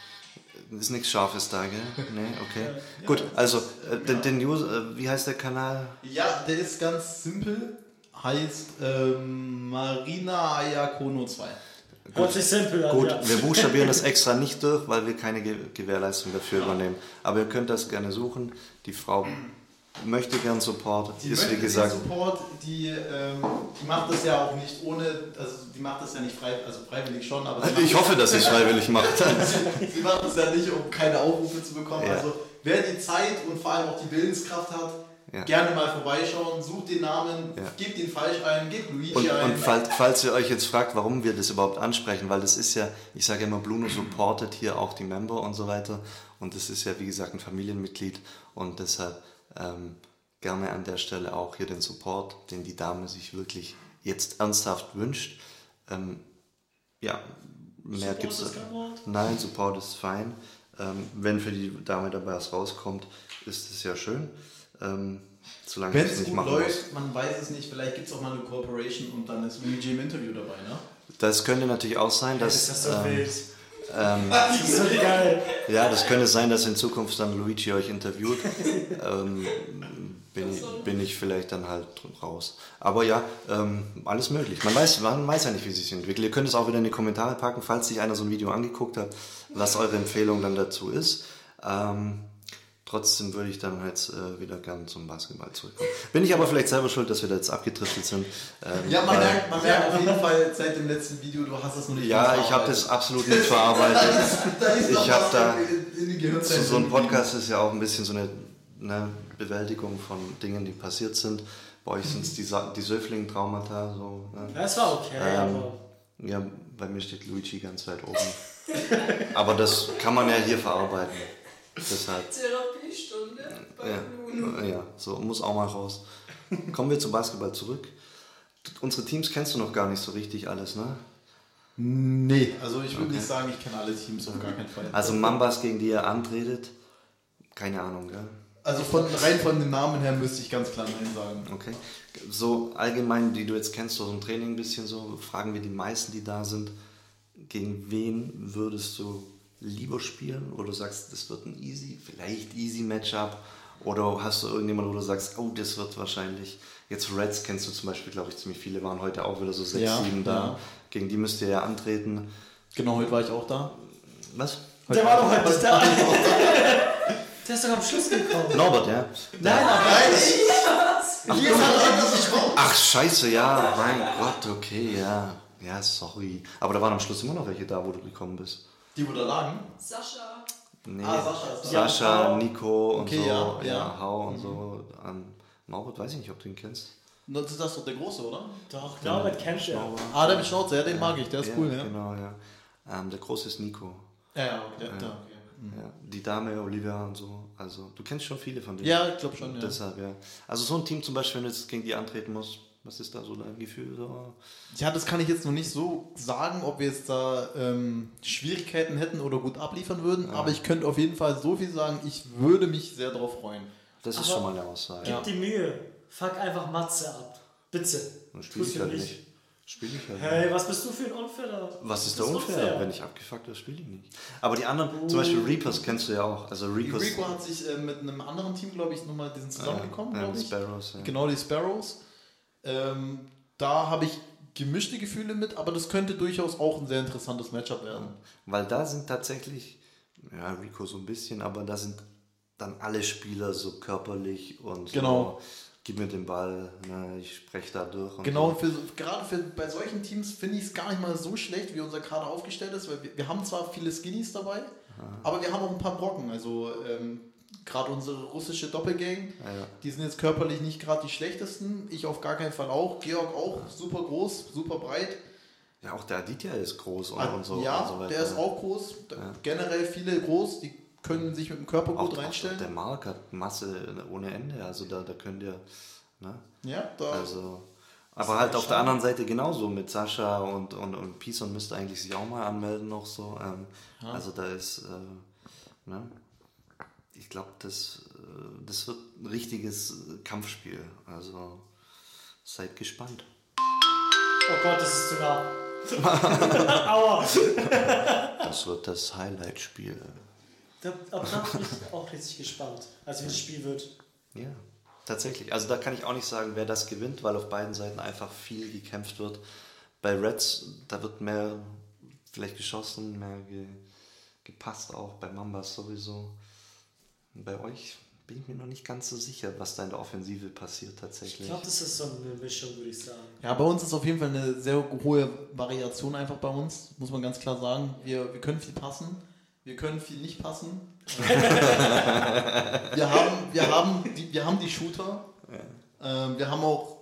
ist nichts Scharfes da, gell? Nee, okay. Gut, also, äh, den, den News, äh, wie heißt der Kanal? Ja, der ist ganz simpel. Heißt ähm, Marina Ayakono zwei. Hört sich simpel an. Gut, Ja. wir buchstabieren das extra nicht durch, weil wir keine Ge Gewährleistung dafür übernehmen. Aber ihr könnt das gerne suchen. Die Frau möchte gern Support, Die ist wie möchte gesagt. den Support, die, ähm, die macht das ja auch nicht ohne, also die macht das ja nicht frei, also freiwillig schon, aber sie Ich macht, hoffe, dass sie es freiwillig macht. sie macht das ja nicht, um keine Aufrufe zu bekommen. Ja. Also wer die Zeit und vor allem auch die Willenskraft hat, Ja. gerne mal vorbeischauen, sucht den Namen, Ja. gebt ihn falsch ein, gebt Luigi Und, ein. und falls, falls ihr euch jetzt fragt, warum wir das überhaupt ansprechen, weil das ist ja, ich sage immer, Bluno supportet hier auch die Member und so weiter. Und das ist ja, wie gesagt, ein Familienmitglied. Und deshalb ähm, gerne an der Stelle auch hier den Support, den die Dame sich wirklich jetzt ernsthaft wünscht. Ähm, ja, mehr Support gibt es. ist kein Wort? Nein, Support ist fein. Ähm, wenn für die Dame dabei was rauskommt, ist es ja schön. Ähm, solange Wenn sie es es nicht gut machen muss. läuft, man weiß es nicht, vielleicht gibt es auch mal eine Cooperation und dann ist Luigi im Interview dabei, ne? Das könnte natürlich auch sein, dass. Ist das so ähm, wild? ähm, Das ist so geil. Ja, das könnte sein, dass in Zukunft dann Luigi euch interviewt. ähm, bin, ich, bin ich vielleicht dann halt raus. Aber ja, ähm, alles möglich. Man weiß, man weiß ja nicht, wie es sich entwickelt. Ihr könnt es auch wieder in die Kommentare packen, falls sich einer so ein Video angeguckt hat, was eure Empfehlung dann dazu ist. Ähm, trotzdem würde ich dann jetzt äh, wieder gern zum Basketball zurückkommen. Bin ich aber vielleicht selber schuld, dass wir da jetzt abgedriftet sind. Ähm, Ja, man weil- merkt, man merkt auf jeden Fall seit dem letzten Video, du hast es noch nicht Ja, ganz ich habe verarbeitet. das absolut nicht verarbeitet. Da ist noch Ich hab was da- in, in die Gehirnzellen So, so ein geblieben. Podcast ist ja auch ein bisschen so eine, eine Bewältigung von Dingen, die passiert sind. Bei euch sind es die, Sa- die Söfling-Traumata. So, ne? Das war okay, Ähm, aber. Ja, bei mir steht Luigi ganz weit oben. Aber das kann man ja hier verarbeiten. Deshalb, Therapiestunde bei Bruno. ja, ja, so muss auch mal raus. Kommen wir zum Basketball zurück. Unsere Teams kennst du noch gar nicht so richtig alles, ne? Nee, also ich würde Okay. nicht sagen, ich kenne alle Teams auf gar keinen Fall. Also Mambas, gegen die ihr antretet, keine Ahnung, gell? Also von, rein von dem Namen her müsste ich ganz klar Nein sagen. Okay. So allgemein, die du jetzt kennst, so im Training ein bisschen so, fragen wir die meisten, die da sind, gegen wen würdest du lieber spielen? Oder du sagst, das wird ein easy, vielleicht easy Matchup? Oder hast du irgendjemanden, wo du sagst, oh, das wird wahrscheinlich, jetzt Reds kennst du zum Beispiel, glaube ich, ziemlich viele, waren heute auch wieder so sechs, Ja, sieben da. ja. Gegen die müsst ihr ja antreten. Genau, heute war ich auch da. Was? Der war doch heute nicht da. Der ist doch am Schluss gekommen. Norbert, ja? Nein, Nein, ich! Hier hat sich raus. Ach, scheiße, ja, mein Gott, okay, ja. Ja, sorry. Aber da waren am Schluss immer noch welche da, wo du gekommen bist. Die, wo da lagen? Sascha. Nee. Ah, Sascha ist da. Sascha, Ja, Nico und Okay, so. ja, Ja, ja. Hau und so. Ähm, Norbert, weiß ich nicht, ob du ihn kennst. Das ist das doch der Große, oder? doch, Norbert kennt er. Schnauber. Ah, der mit Schnauze, ja, den mag ich, der ist ja, cool, ja. Genau, ja. Ähm, der Große ist Nico. Ja, ja, okay. Ja. Ja. Ja, die Dame, Olivia und so. Also, du kennst schon viele von denen. Ja, ich glaube schon, ja. Deshalb, ja. Also, so ein Team zum Beispiel, wenn du jetzt gegen die antreten musst, was ist da so dein Gefühl? So? Ja, das kann ich jetzt noch nicht so sagen, ob wir jetzt da ähm, Schwierigkeiten hätten oder gut abliefern würden, Ja. aber ich könnte auf jeden Fall so viel sagen, ich würde mich sehr darauf freuen. Das ist Aber schon mal eine Aussage. Gib die Mühe. Fuck einfach Matze ab. Bitte. Dann spiele Tu's ich für halt mich. nicht. Spiele ich halt Hey, nicht. was bist du für ein Unfairer? Was ist Das da ist unfair? unfair. Wenn ich abgefuckt werde, spiele ich nicht. Aber die anderen, zum Beispiel Reapers kennst du ja auch. Also Reapers. Rico hat sich äh, mit einem anderen Team, glaube ich, nochmal, die sind zusammengekommen, ja, glaube die ich. Sparrows, ja. Genau, die Sparrows. Ähm, da habe ich gemischte Gefühle mit, aber das könnte durchaus auch ein sehr interessantes Matchup werden. Weil da sind tatsächlich, ja, Rico so ein bisschen, aber da sind dann alle Spieler so körperlich und Genau. so, gib mir den Ball, ne, ich spreche da durch. Und Genau, so. für, gerade für, bei solchen Teams finde ich es gar nicht mal so schlecht, wie unser Kader aufgestellt ist, weil wir, wir haben zwar viele Skinnies dabei, aber wir haben auch ein paar Brocken. Also ähm, gerade unsere russische Doppelgang, Ja, ja. die sind jetzt körperlich nicht gerade die schlechtesten. Ich auf gar keinen Fall auch. Georg auch super groß, super breit. Ja, auch der Aditya ist groß und, Ah, und so. ja, und so weiter. der ist auch groß. Ja. Generell viele groß, die können sich mit dem Körper auch, gut reinstellen. Auch der Mark hat Masse ohne Ende, also da, da könnt ihr, ne? Ja, da, Also, aber halt auf der anderen Seite genauso mit Sascha und, und, und Pison müsste eigentlich sich auch mal anmelden noch so. Ähm, Ja. Also da ist, äh, ne? Ich glaube, das, äh, das wird ein richtiges Kampfspiel. Also seid gespannt. Oh Gott, das ist zu nah. Aua. Das wird das Highlight-Spiel. Da, aber da bin ich auch richtig gespannt, also wie das Spiel wird. Ja, tatsächlich. Also da kann ich auch nicht sagen, wer das gewinnt, weil auf beiden Seiten einfach viel gekämpft wird. Bei Reds, da wird mehr vielleicht geschossen, mehr ge, gepasst auch, bei Mambas sowieso. Und bei euch bin ich mir noch nicht ganz so sicher, was da in der Offensive passiert Ich tatsächlich. glaube, das ist so eine Mischung, würde ich sagen. ja, bei uns ist auf jeden Fall eine sehr hohe Variation einfach bei uns, muss man ganz klar sagen. Wir, wir können viel passen, wir können viel nicht passen. wir, haben, wir, haben die, wir haben die Shooter, ähm, wir haben auch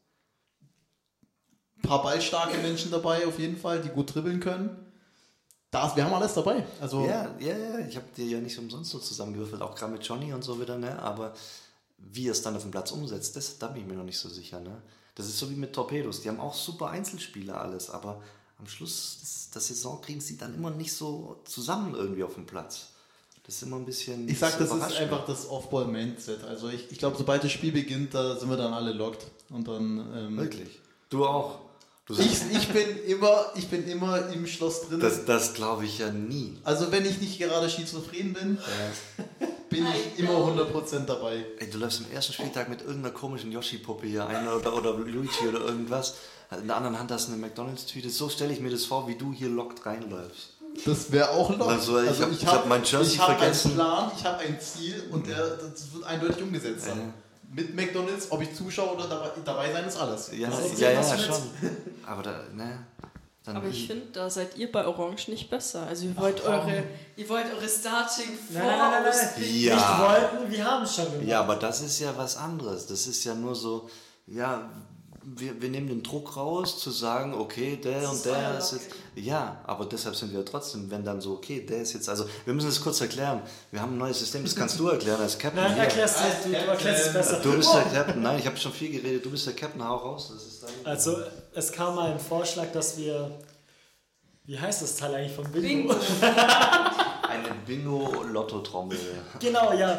ein paar ballstarke Menschen dabei auf jeden Fall, die gut dribbeln können. Das, wir haben alles dabei. Also, Ja, ja, ja, ich habe dir ja nicht umsonst so zusammengewürfelt, auch gerade mit Johnny und so wieder, ne? Aber wie er es dann auf dem Platz umsetzt, das, da bin ich mir noch nicht so sicher, ne? Das ist so wie mit Torpedos, die haben auch super Einzelspieler alles, aber am Schluss des, der Saison kriegen sie dann immer nicht so zusammen irgendwie auf dem Platz. Das ist immer ein bisschen... ich sag, das ist überraschend. einfach das Off-Ball-Mindset. Also ich, ich glaube, sobald das Spiel beginnt, da sind wir dann alle locked. Und dann... Ähm, Wirklich? Du auch? Du Ich, sagst, ich, bin immer, ich bin immer im Schloss drin. das das glaube ich ja nie. Also wenn ich nicht gerade schizophren bin, bin ich immer hundert Prozent dabei. Ey, du läufst am ersten Spieltag mit irgendeiner komischen Yoshi-Puppe hier ein oder, oder Luigi oder irgendwas. In der anderen Hand hast du eine McDonalds-Tüte. So stelle ich mir das vor, wie du hier lockt reinläufst. Das wäre auch locked. Also, ich hab- ich hab mein Jersey ich hab vergessen. einen Plan, ich habe ein Ziel und der, das wird eindeutig umgesetzt sein. Ja. Mit McDonalds, ob ich zuschaue oder dabei, dabei sein, ist alles. Ja, Also, ja, ja, was mit- schon. Aber da, ne. Dann Aber ich finde, da seid ihr bei Orange nicht besser. Also ihr wollt eure, ihr wollt eure Starting Nein, nein, nein, nein, nein. Ja. Nicht wollten, wir haben es schon gemacht. Ja, aber das ist ja was anderes. Das ist ja nur so, ja, wir, wir nehmen den Druck raus, zu sagen, okay, der Das und ist der euer ist jetzt. Lock-in. Ja, aber deshalb sind wir ja trotzdem, wenn dann so, okay, der ist jetzt, also wir müssen das kurz erklären. Wir haben ein neues System, das kannst du erklären als Captain. Nein, hier. erklärst du, du, du erklärst es besser. Du bist der Captain, nein, ich habe schon viel geredet, du bist der Captain, hau raus. Das ist dein Also, es kam mal ein Vorschlag, dass wir. Wie heißt das Teil eigentlich vom Bingo? Bingo. eine Bingo-Lotto-Trommel. Genau, ja.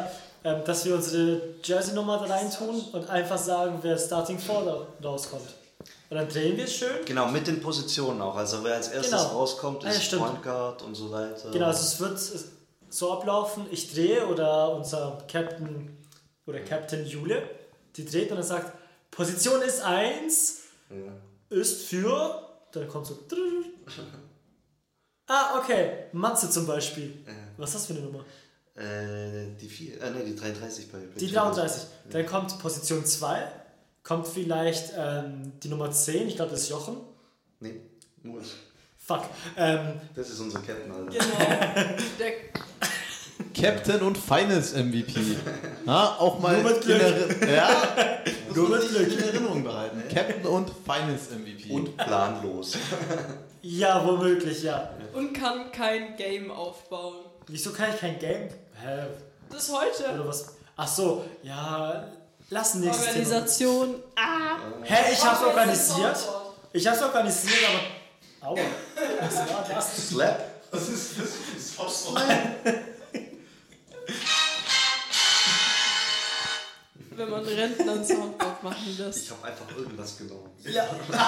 ähm, dass wir unsere Jersey-Nummer da rein tun und einfach sagen, wer Starting Four da rauskommt. Und dann drehen wir es schön. Genau, mit den Positionen auch. Also wer als erstes Genau. rauskommt, Ah, ja, ist stimmt. Point Guard und so weiter. Genau, also es wird so ablaufen, ich drehe oder unser Captain oder Captain Jule, die dreht und dann sagt, Position ist eins, Ja. ist für, dann kommt so, ah, okay, Matze zum Beispiel. Ja. Was ist das für eine Nummer? Äh, die vier, äh, nee, die dreiunddreißig bei Die dreiunddreißig. Dann kommt Position zwei, kommt vielleicht ähm, die Nummer zehn, ich glaube das ist Jochen. Nee, muss. Fuck. Ähm, Das ist unser Captain, Alter. Genau. Der Captain und Finals M V P. Na, auch mal Nur mit Glück. in Erinnerung. Ja, muss Nur man mit sich Glück. in Erinnerung behalten. Captain und Finals M V P. Und planlos. ja, womöglich, ja. und kann kein Game aufbauen. Wieso kann ich kein Game? Hä? Das heute. Oder was? Ach so, ja, lass nächstes Thema. Organisation. Ah. Hä, ich hab's Oh, organisiert. das ist ein Ich hab's organisiert, aber. Aua. Was war das? Slap? Das ist das ist Wenn man Rentner einen Soundboard machen lässt. Ich habe einfach irgendwas genommen. Ja.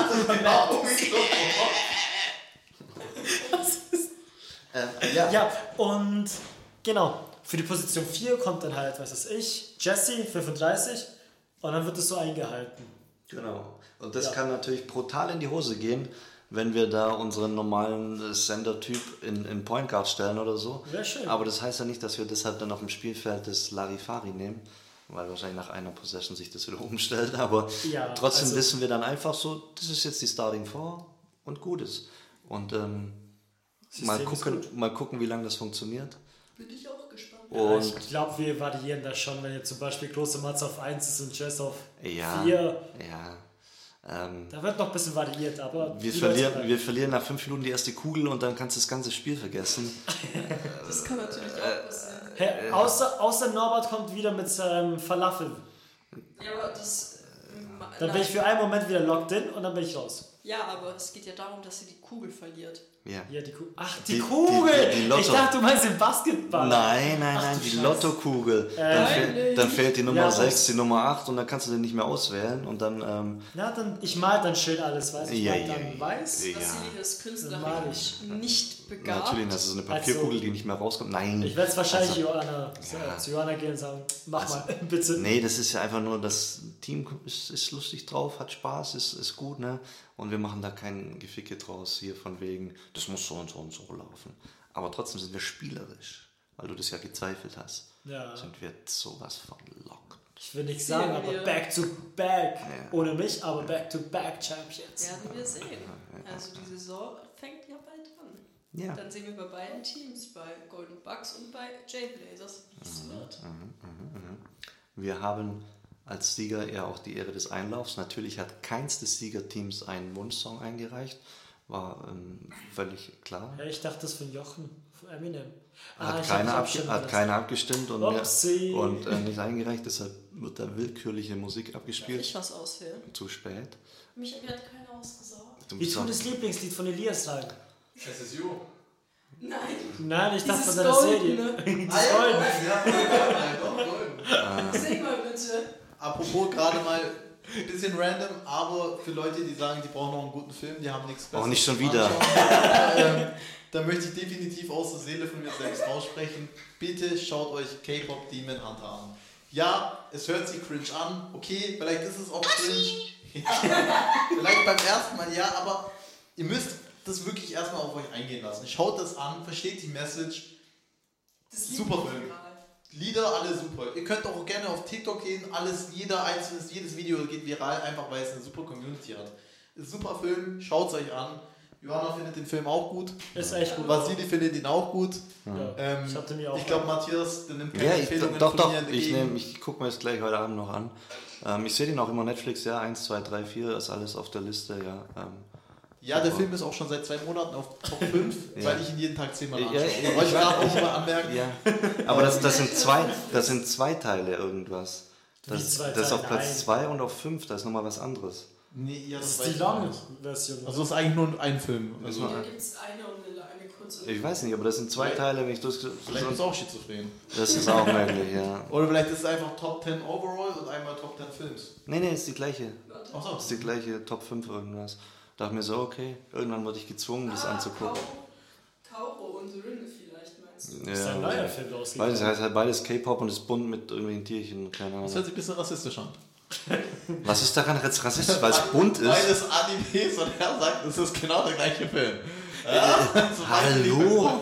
Äh, ja. Ja, und genau. Für die Position vier kommt dann halt, was weiß ich, Jesse, fünfunddreißig. Und dann wird es so eingehalten. Genau. Und das Ja. kann natürlich brutal in die Hose gehen, wenn wir da unseren normalen Sender-Typ in, in Point Guard stellen oder so. Wäre schön. Aber das heißt ja nicht, dass wir deshalb dann auf dem Spielfeld das Larifari nehmen, weil wahrscheinlich nach einer Possession sich das wieder umstellt. Aber Ja, trotzdem also- wissen wir dann einfach so, das ist jetzt die Starting Four und gut ist. Und ähm, mal, System ist gucken, gut. mal gucken, wie lange das funktioniert. Bin ich auch gespannt. Ja, Und ich glaube, wir variieren das schon, wenn jetzt zum Beispiel große Matze auf eins ist und Jess auf ja, vier. ja. Ähm, Da wird noch ein bisschen variiert, aber. wir, die verlieren, Leute- wir verlieren nach fünf Minuten die erste Kugel und dann kannst du das ganze Spiel vergessen. Das kann natürlich auch passieren. Hey, außer, außer Norbert kommt wieder mit seinem Falafel. Ja, aber das. Dann bin ich für einen Moment wieder locked in und dann bin ich raus. Ja, aber es geht ja darum, dass sie die Kugel verliert. Ja. Ja, die Kugel. Ach, die, Die- Kugel! die- die Lotto- Ich dachte, du meinst den Basketball. Nein, nein, Ach, nein, du die Scheiße. Lottokugel. dann, Äh, fehl, dann fehlt die Nummer Ja, sechs, was? die Nummer acht und dann kannst du den nicht mehr auswählen und dann, ähm, Na, dann, ich mal dann schön alles, weißt du? Ich Ja, mal ja, dann ja. weiß. Ja. Vassili ist Dann mag künstlerisch nicht begabt. natürlich, das ist eine Papierkugel, Also- die nicht mehr rauskommt. Nein. Ich werde es wahrscheinlich Also- Johanna, Ja. zu Johanna gehen und sagen, mach Also- mal, bitte. Nee, das ist ja einfach nur, das Team ist, ist lustig drauf, hat Spaß, ist, ist gut, ne? Und wir machen da kein Geficke draus hier von wegen, das muss so und so und so laufen. Aber trotzdem sind wir spielerisch, weil du das ja gezweifelt hast. Ja. Sind wir sowas von locked. Ich will nichts sagen, Sehen aber wir. back to back. Ja. Ohne mich, aber back to back Champions. Werden wir sehen. Also die Saison fängt ja bald an. Ja. Dann sehen wir bei beiden Teams, bei Golden Bucks und bei J-Blazers, wie es wird. Wir haben als Sieger ja auch die Ehre des Einlaufs. Natürlich hat keins des Siegerteams einen Wunschsong eingereicht. War ähm, völlig klar. Ja, ich dachte das von Jochen, von Eminem. Ah, Hat, ich hab keiner, mich abge abstimmen hat lassen. keiner abgestimmt und, mir, Upsi. und äh, nicht eingereicht. Deshalb wird da willkürliche Musik Darf abgespielt. ich was auswählen? Zu spät. Mich hat keiner ausgesagt. Du Wie bist tun auch- das Lieblingslied von Elias rein? S S U. Nein. Nein, ich dachte von Dieses seiner Serie. Goldene. Das Golden. Sing mal bitte. Apropos gerade mal ein bisschen random, aber für Leute, die sagen, die brauchen noch einen guten Film, die haben nichts Besseres. Auch nicht schon zum wieder. Anschauen, ähm, da möchte ich definitiv aus der Seele von mir selbst aussprechen. Bitte schaut euch K-Pop Demon Hunter an. Ja, es hört sich cringe an. Okay, vielleicht ist es auch cringe. Vielleicht beim ersten Mal, ja, aber ihr müsst das wirklich erstmal auf euch eingehen lassen. Schaut das an, versteht die Message. Das Super Lied Film. viral. Lieder, alle super. Ihr könnt auch gerne auf TikTok gehen, alles, jeder einzelnes, jedes Video geht viral, einfach weil es eine super Community hat. Ist ein super Film, schaut es euch an. Johanna findet den Film auch gut. Ist echt gut. Vasili findet ihn auch gut. Ja. Ähm, Ich hatte mir auch. ich glaube, Matthias, der nimmt keine Ja, ich, Empfehlungen doch, von doch. mir Ich, entgegen. nehm, ich gucke mir das gleich heute Abend noch an. Ähm, ich sehe den auch immer Netflix, ja. eins, zwei, drei, vier ist alles auf der Liste, ja. Ähm, Ja, der Film ist auch schon seit zwei Monaten auf Top fünf, Ja. weil ich ihn jeden Tag zehnmal Ja, anschaue. ja, Wollte ich ich gerade auch mal anmerken. ja. Aber das, das, sind zwei, das sind zwei Teile irgendwas. Das, Wie zwei das ist auf Teile? Platz Nein. zwei und auf fünf, da ist nochmal was anderes. Nee, ja, Das das ist weiß die ich lange nicht. Version. Also das ist eigentlich nur ein Film. Also, Ja. Da gibt es eine und eine, eine kurz. Ich weiß nicht, aber das sind zwei Teile, wenn ich das... Vielleicht ist es auch schizophren. Das ist auch möglich, ja. Oder vielleicht ist es einfach Top zehn Overall und einmal Top zehn Films. Nee, nee, ist die gleiche. Achso. Das ist die gleiche Top fünf irgendwas. Da dachte mir so, okay, irgendwann wurde ich gezwungen, das ah, anzugucken. Kauro und Rinne vielleicht, meinst du? Das ist ein Ja, neuer okay. Film Beides rausgekommen. heißt halt beides K-Pop und ist bunt mit irgendwelchen Tierchen, keine Das Ahnung. hört sich ein bisschen rassistisch an. Was ist daran jetzt rassistisch, weil es bunt ist? Beides Animes und er sagt, es ist genau der gleiche Film. Ja, so Hallo?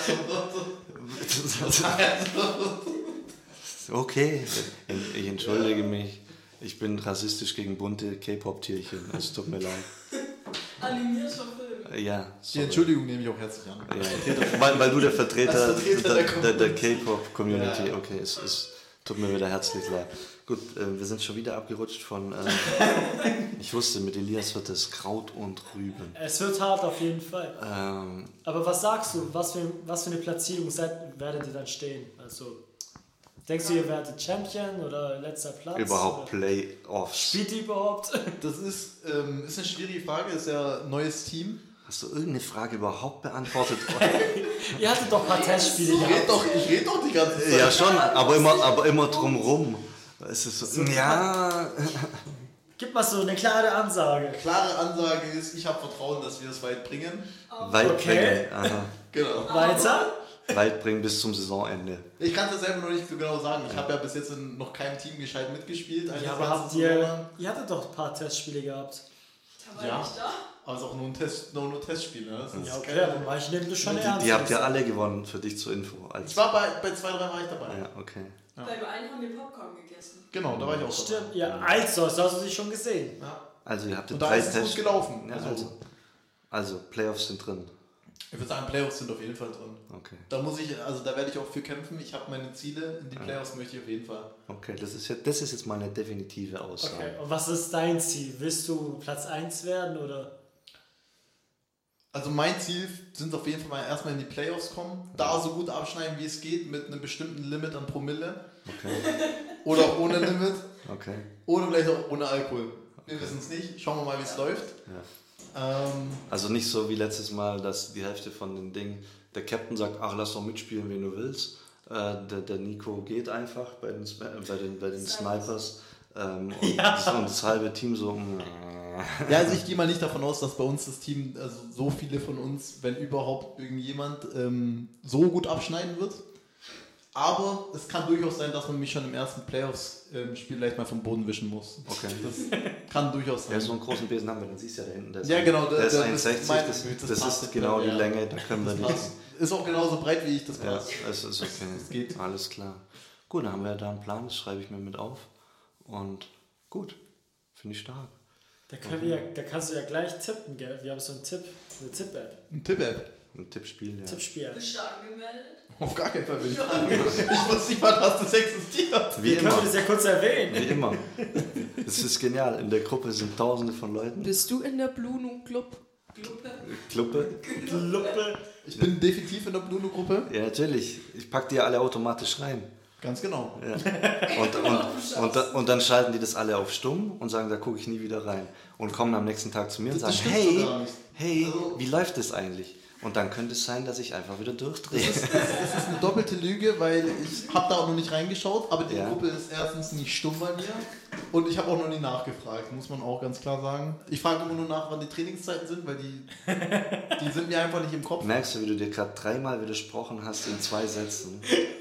Okay, ich entschuldige mich. Ich bin rassistisch gegen bunte K-Pop-Tierchen. Es tut mir leid. Animierter Film. Ja, Die sorry. Entschuldigung nehme ich auch herzlich an. Ja. Weil, weil du der Vertreter, Als Vertreter der, der der, der K-Pop-Community, Ja. okay, es, es tut mir wieder herzlich leid. Gut, äh, wir sind schon wieder abgerutscht von, äh, ich wusste, mit Elias wird es Kraut und Rüben. Es wird hart auf jeden Fall. Ähm, Aber was sagst du? Was für, was für eine Platzierung seid, werdet ihr dann stehen? Also, denkst du, ihr werdet Champion oder letzter Platz? überhaupt Oder Playoffs. spielt ihr überhaupt? Das ist, ähm, ist eine schwierige Frage, ist ja ein neues Team. Hast du irgendeine Frage überhaupt beantwortet? Ihr hattet doch ein paar Testspiele Ich rede gehabt. doch, ich red doch die ganze Zeit. Ja, schon, aber immer, aber immer drumrum. Es ist so, ja, Gib mal so eine klare Ansage. Klare Ansage ist, ich habe Vertrauen, dass wir es weit bringen. weit Okay. bringen. Aha. Genau. Weiter? Weit bringen bis zum Saisonende. Ich kann es ja selber noch nicht so genau sagen. Ich habe ja bis jetzt in noch keinem Team gescheit mitgespielt. eine Ja, aber ganze habt Saison ihr, lang. ihr hattet doch ein paar Testspiele gehabt. Da war Ja. ich da. Aber es ist auch nur ein Test, nur, nur Testspiel. Ne? Das ist Ja, okay, kein- aber manche nehmen das schon Die, ernst. die habt ihr alle gewonnen, für dich zur Info. Als, Ich war bei, bei zwei, drei war ich dabei. ja, okay. Ja. Beim einen haben wir Popcorn gegessen. Genau, da war ich auch Stimmt, ja, also, das hast du dich schon gesehen. dabei. Ja. Also ihr habt Und da drei ist es gut Tests. gelaufen. Ja, also, also. also, Playoffs sind drin. Ich würde sagen, Playoffs sind auf jeden Fall drin. Okay. Da muss ich, also da werde ich auch für kämpfen. Ich habe meine Ziele. In die Playoffs möchte ich auf jeden Fall. Okay, das ist, jetzt, das ist jetzt mal eine definitive Aussage. Okay, und was ist dein Ziel? Willst du Platz eins werden oder? Also mein Ziel sind auf jeden Fall mal erstmal in die Playoffs kommen. Da so gut abschneiden, wie es geht, mit einem bestimmten Limit an Promille. Okay, Oder ohne Limit. okay. Oder vielleicht auch ohne Alkohol. Wir wissen es nicht. Schauen wir mal, wie es läuft. Ja. Ähm, Also nicht so wie letztes Mal, dass die Hälfte von den Dingen, der Captain sagt, ach, lass doch mitspielen, wen du willst. Äh, der, der Nico geht einfach bei den, äh, bei den, bei den Snipers. Ähm, und, das, und das halbe Team so, mm, ja, also ich gehe mal nicht davon aus, dass bei uns das Team, also so viele von uns, wenn überhaupt irgendjemand, ähm, so gut abschneiden wird. Aber es kann durchaus sein, dass man mich schon im ersten Playoffs-Spiel vielleicht mal vom Boden wischen muss. okay. Das kann durchaus Ja, sein. so einen großen Besen haben wir, den siehst du ja da hinten. Der ist, Ja, genau, Der, der- ist der- eins sechzig, mein- das, das das passt ist genau die ja. Länge, da können wir Das nicht. passt. Ist auch genauso breit, wie ich das Ja, passt. es ist okay. Das geht. Alles klar. Gut, dann haben wir da einen Plan, das schreibe ich mir mit auf. Und gut, finde ich stark. Da, können wir ja, da kannst du ja gleich tippen, gell? Wir haben so einen Tipp, eine Tipp-App, Ein Tipp-App. Ein Tippspiel, ja. Tippspiel. Bist du angemeldet? Auf gar keinen Fall will ich sagen. Ich wusste nicht mal, dass das existiert. Wie Wir können immer. das ja kurz erwähnen. Wie immer. Es ist genial. In der Gruppe sind tausende von Leuten. Bist du in der Bluno Club? Gruppe? Cluppe? Luppe. Ich bin definitiv in der Bluno-Gruppe. Ja, natürlich. Ich packe die alle automatisch rein. Ganz genau. Ja. Und, und, und, da- und dann schalten die das alle auf stumm und sagen, da gucke ich nie wieder rein. Und kommen am nächsten Tag zu mir und Das sagen, stimmt hey, so gar nicht. hey, Also- wie läuft das eigentlich? Und dann könnte es sein, dass ich einfach wieder durchdrehe. Das ist eine doppelte Lüge, weil ich habe da auch noch nicht reingeschaut, aber die Ja. Gruppe ist erstens nicht stumm bei mir und ich habe auch noch nie nachgefragt, muss man auch ganz klar sagen. Ich frage immer nur nach, wann die Trainingszeiten sind, weil die, die sind mir einfach nicht im Kopf. Merkst du, wie du dir gerade dreimal widersprochen hast in zwei Sätzen?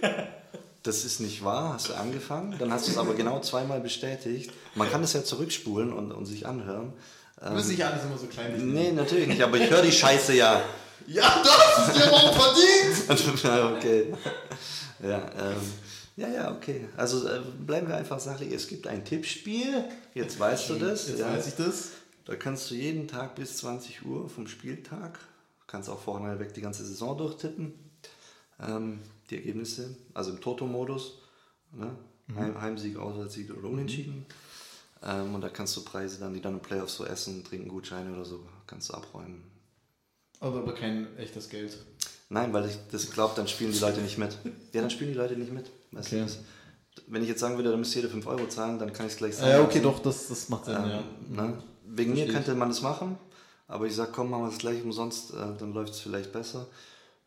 Das ist nicht wahr, hast du angefangen, dann hast du es aber genau zweimal bestätigt. Man kann es ja zurückspulen und, und sich anhören. Ähm, Müssen nicht alles immer so klein Nee, natürlich nicht, aber ich höre die Scheiße ja. Ja, du hast es dir aber auch verdient! Ja, okay. Ja, ähm, ja, ja, okay. Also äh, bleiben wir einfach sachlich. Es gibt ein Tippspiel, jetzt weißt du das. Jetzt ja. weiß ich das. Da kannst du jeden Tag bis zwanzig Uhr vom Spieltag, kannst auch vorne weg die ganze Saison durchtippen, ähm, die Ergebnisse, also im Toto-Modus, ne? Heim, Heimsieg, Auswärtssieg oder Unentschieden. Ähm, und da kannst du Preise dann, die dann im Playoffs so essen, trinken, Gutscheine oder so, kannst du abräumen. Aber, aber kein echtes Geld. Nein, weil ich das glaube, dann spielen die Leute nicht mit. Ja, dann spielen die Leute nicht mit. Weißt Okay. du das? Wenn ich jetzt sagen würde, dann müsst ihr jeder fünf Euro zahlen, dann kann ich es gleich Ah, sagen. ja, okay, doch, das, das macht Sinn, Ähm, ja. ne? Wegen Verstehe mir könnte man das machen, aber ich sage, komm, machen wir es gleich umsonst, äh, dann läuft es vielleicht besser.